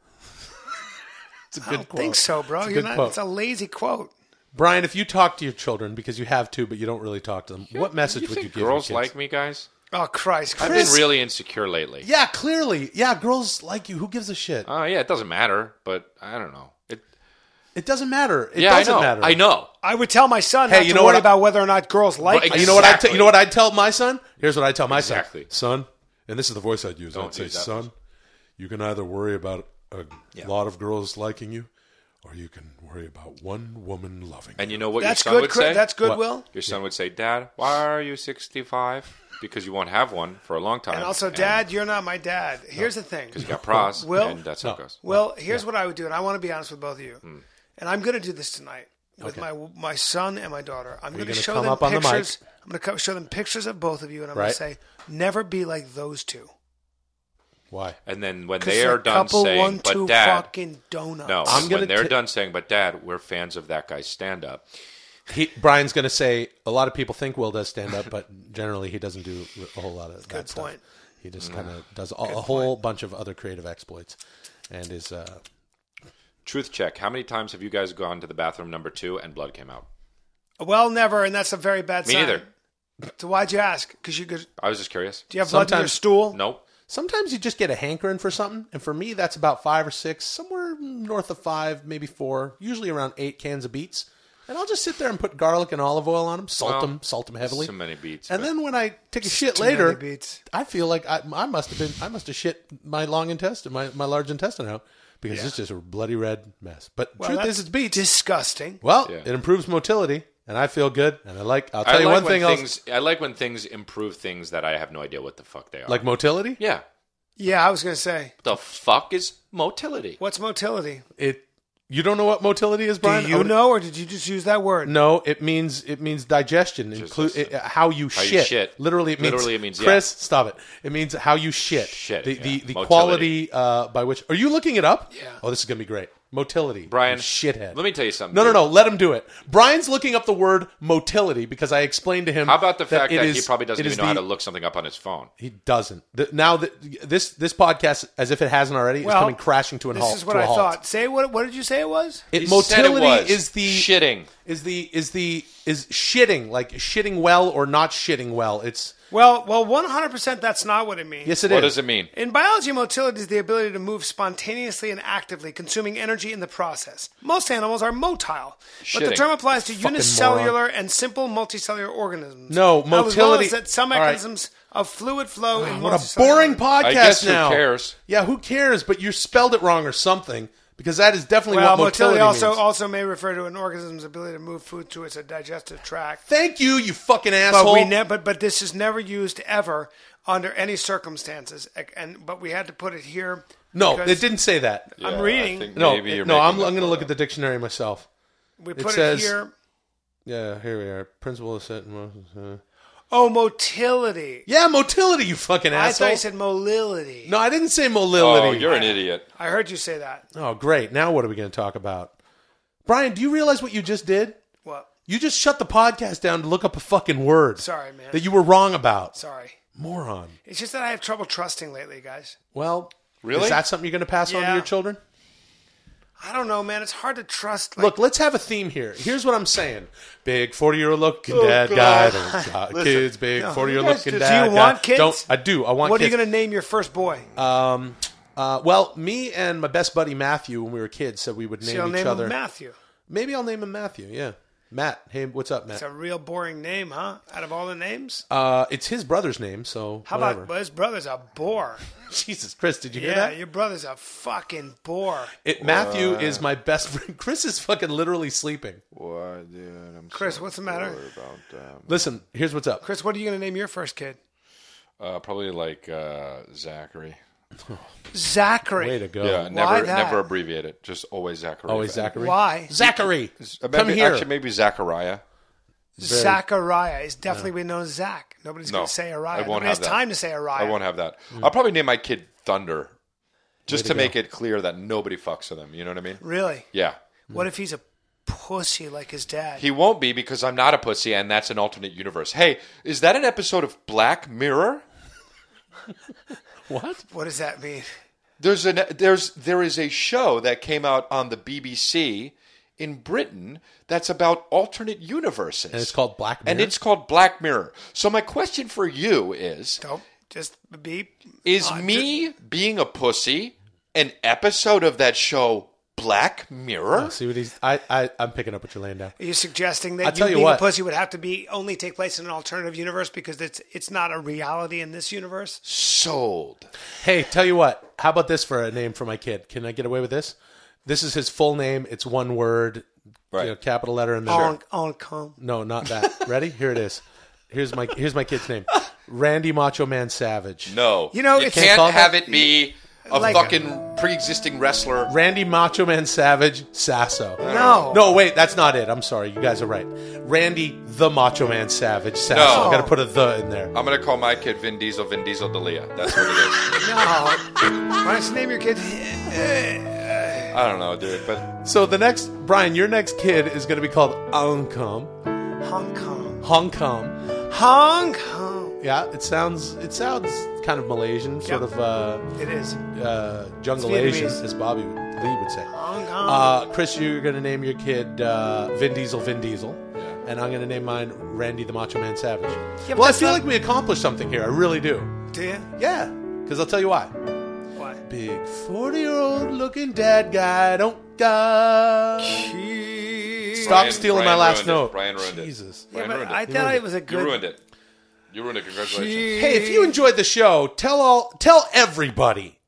It's a I good don't quote. think so, bro. It's a You're good not. quote. It's a lazy quote. Brian, if you talk to your children, because you have to, but you don't really talk to them, what message you would think you give girls your kids? like me, guys? Oh Christ, I've Chris. been really insecure lately. Yeah, clearly. Yeah, girls like you. Who gives a shit? Oh, yeah, it doesn't matter, but I don't know. It, It doesn't matter. It yeah, doesn't I know. matter. I know. I would tell my son Hey, not you to know worry what I- about whether or not girls like Right, me. You know what I? Exactly. T- you know what I'd tell my son? Here's what I tell my Exactly. son. Son, and this is the voice I'd use. Don't I'd say, use that son, you can either worry about a lot of girls liking you, or you can worry about one woman loving you. And you know what That's your son good, would Chris. say? That's good, What? Will. Your son would say, Dad, why are you sixty-five? Because you won't have one for a long time. And also, Dad, you're not my dad. Here's the thing. Because you got pros, Will? and that's how it goes. Well, here's what I would do, and I want to be honest with both of you. And I'm going to do this tonight with my my son and my daughter. I'm going to gonna show come them up on the mic? pictures. I'm going to show them pictures of both of you, and I'm going Right. to say, never be like those two. Why? And then when 'Cause they they're are a done couple saying, one, but two Dad, fucking donuts. no, I'm gonna when they're ta- done saying, but Dad, we're fans of that guy's stand-up. He, Brian's going to say a lot of people think Will does stand up, but generally he doesn't do a whole lot of that Good stuff. point. He just kind of does a, a whole bunch of other creative exploits, and is uh, Truth check. How many times have you guys gone to the bathroom number two and blood came out? Well, never, and that's a very bad Me sign. neither. So why'd you ask? Because you could. I was just curious. Do you have blood in your Sometimes- stool? Nope. sometimes you just get a hankering for something, and for me that's about five or six, somewhere north of five, maybe four, usually around eight cans of beets. And I'll just sit there and put garlic and olive oil on them, salt Well, them, salt them heavily. So many beats. And but- then when I take a shit Too later, many beets. I feel like I, I must have been, I must have shit my long intestine, my, my large intestine out because it's just a bloody red mess. But Well, truth that's is, it's beets. disgusting. well, Yeah. it improves motility, and I feel good. And I like. I'll tell I you like one when thing else, things, I like when things improve things that I have no idea what the fuck they are. like motility. yeah. Yeah, I was going to say, The fuck is motility? what's motility? It. You don't know what motility is, Do Brian? I you would- know, or did you just use that word? No, it means it means digestion, include listen. it, how you How you shit. shit. Literally, it means. Literally, it means, yeah. Chris, stop it. It means how you shit. Shit, The yeah. the, the Motility. quality uh, by which. Are you looking it up? Yeah. Oh, this is gonna be great. Motility, Brian, you shithead. Let me tell you something. No, no, dude. no. Let him do it. Brian's looking up the word motility because I explained to him. How about the fact it that is- he probably doesn't it even is know how the- to look something up on his phone? He doesn't. The, now that this this podcast, as if it hasn't already, Well, is coming crashing to an This halt. is what to a I halt. thought. Say what? What did you say it was? It, He said it motility was is the shitting. is the is the is shitting, like shitting well or not shitting well. It's Well, well, one hundred percent. That's not what it means. yes, it is. What does it mean? In biology, motility is the ability to move spontaneously and actively, consuming energy in the process. Most animals are motile, but the Shitting. term applies to Fucking unicellular and simple multicellular organisms. No, As well motility- as that some all right. mechanisms of fluid flow in What a multicellular boring organisms. podcast I guess who now. cares? Yeah, who cares? But you spelled it wrong or something because that is definitely Well, what motility motility also means. also may refer to an organism's ability to move food through its digestive tract. Thank you, you fucking asshole. But we ne- but but this is never used ever under any circumstances, and but we had to put it here. no, because it didn't say that. I'm Yeah, reading. I think No, maybe you're no, I'm, making I'm that going to look part at the dictionary myself. We It put it, says- here. Yeah, here we are. Principle of set. Uh, Oh, motility. yeah, motility, you fucking I asshole. thought you said molility. no, I didn't say up. molility. Oh, you're an idiot. I heard you say that. Oh, great. Now what are we going to talk about? Brian, do you realize what you just did? What? You just shut the podcast down to look up a fucking word. Sorry, man. That you were wrong about. Sorry. Moron. It's just that I have trouble trusting lately, guys. Well, Really? is that something you're going to pass on to Yeah. your children? I don't know, man. It's hard to trust. Like, Look, let's have a theme here. Here's what I'm saying. Big forty-year-old looking Oh, dad guy. Don't got kids. Big forty-year-old you guys- looking do dad you guy. want kids? Don't, I do. I want what are kids. you going to name your first boy? Um, uh, well, me and my best buddy Matthew, when we were kids, said we would so name you'll each name other. him Matthew. Maybe I'll name him Matthew, yeah. Matt. Hey, what's up, Matt? It's a real boring name, huh? Out of all the names? Uh, it's his brother's name, so How whatever. about, well, his brother's a bore. Jesus, Chris, did you hear Yeah, that? your brother's a fucking bore. It, Matthew is my best friend. Chris is fucking literally sleeping. Why, dude? I'm Chris, what's the matter? about that. Listen, here's what's up. Chris, what are you going to name your first kid? Uh, probably like uh, Zachary. Zachary. Way to go. Yeah, Why never, that? never abbreviate it. Just always Zachary. Always Zachary. Why? Zachary, Uh, come maybe- here. Actually, maybe Zachariah. Zachariah is definitely been known as Zach. Nobody's No, going to say Ariah. I won't Nobody have has that. time to say Ariah. I won't have that. I'll probably name my kid Thunder, just Way to to go. make it clear that nobody fucks with him. You know what I mean? Really? Yeah. What if he's a pussy like his dad? He won't be because I'm not a pussy, and that's an alternate universe. Hey, is that an episode of Black Mirror? What? What does that mean? There's an there's there is a show that came out on the B B C in Britain that's about alternate universes, And it's called Black Mirror? And it's called Black Mirror. So my question for you is: Don't just be. Is uh, me being a pussy an episode of that show Black Mirror? Oh, see what he's. I, I, I'm picking up what you're laying down. Are you suggesting that I'll you tell you being what. a pussy would have to be only take place in an alternative universe because it's it's not a reality in this universe? Sold. Hey, tell you what. How about this for a name for my kid? Can I get away with this? This is his full name. It's one word, Right. you know, capital letter in the. On on come. No, not that. Ready? Here it is. Here's my here's my kid's name. Randy Macho Man Savage. No, You know, you it's- can't call have that- it be a Like- fucking pre-existing wrestler. Randy Macho Man Savage Sasso. No. No, wait, that's not it. I'm sorry. You guys are right. Randy the Macho Man Savage Sasso. No. I got to put a the in there. I'm gonna call my kid Vin Diesel. Vin Diesel D'Elia. That's what it is. No. Why don't you name your kid? I don't know, dude, but So the next, Brian, your next kid is going to be called Hong Kong. Hong Kong. Hong Kong. Hong Kong. Yeah, it sounds it sounds kind of Malaysian, sort Yep. of uh, It is. uh, jungle It's Asian, Vietnamese. as Bobby would, Lee would say. Hong Kong. Uh, Chris, you're going to name your kid uh, Vin Diesel, Vin Diesel. And I'm going to name mine Randy the Macho Man Savage. but well, I that's feel not- like we accomplished something here. I really do. Do you? Yeah, because I'll tell you why. Why? Big forty-year-old looking dad guy, don't go. Stop Brian- stealing Brian my last ruined it. note. Brian ruined it. Jesus. Yeah, Brian but ruined it. I You thought ruined it was a You good. ruined it. You ruined it. Congratulations. Hey, if you enjoyed the show, tell all, tell everybody.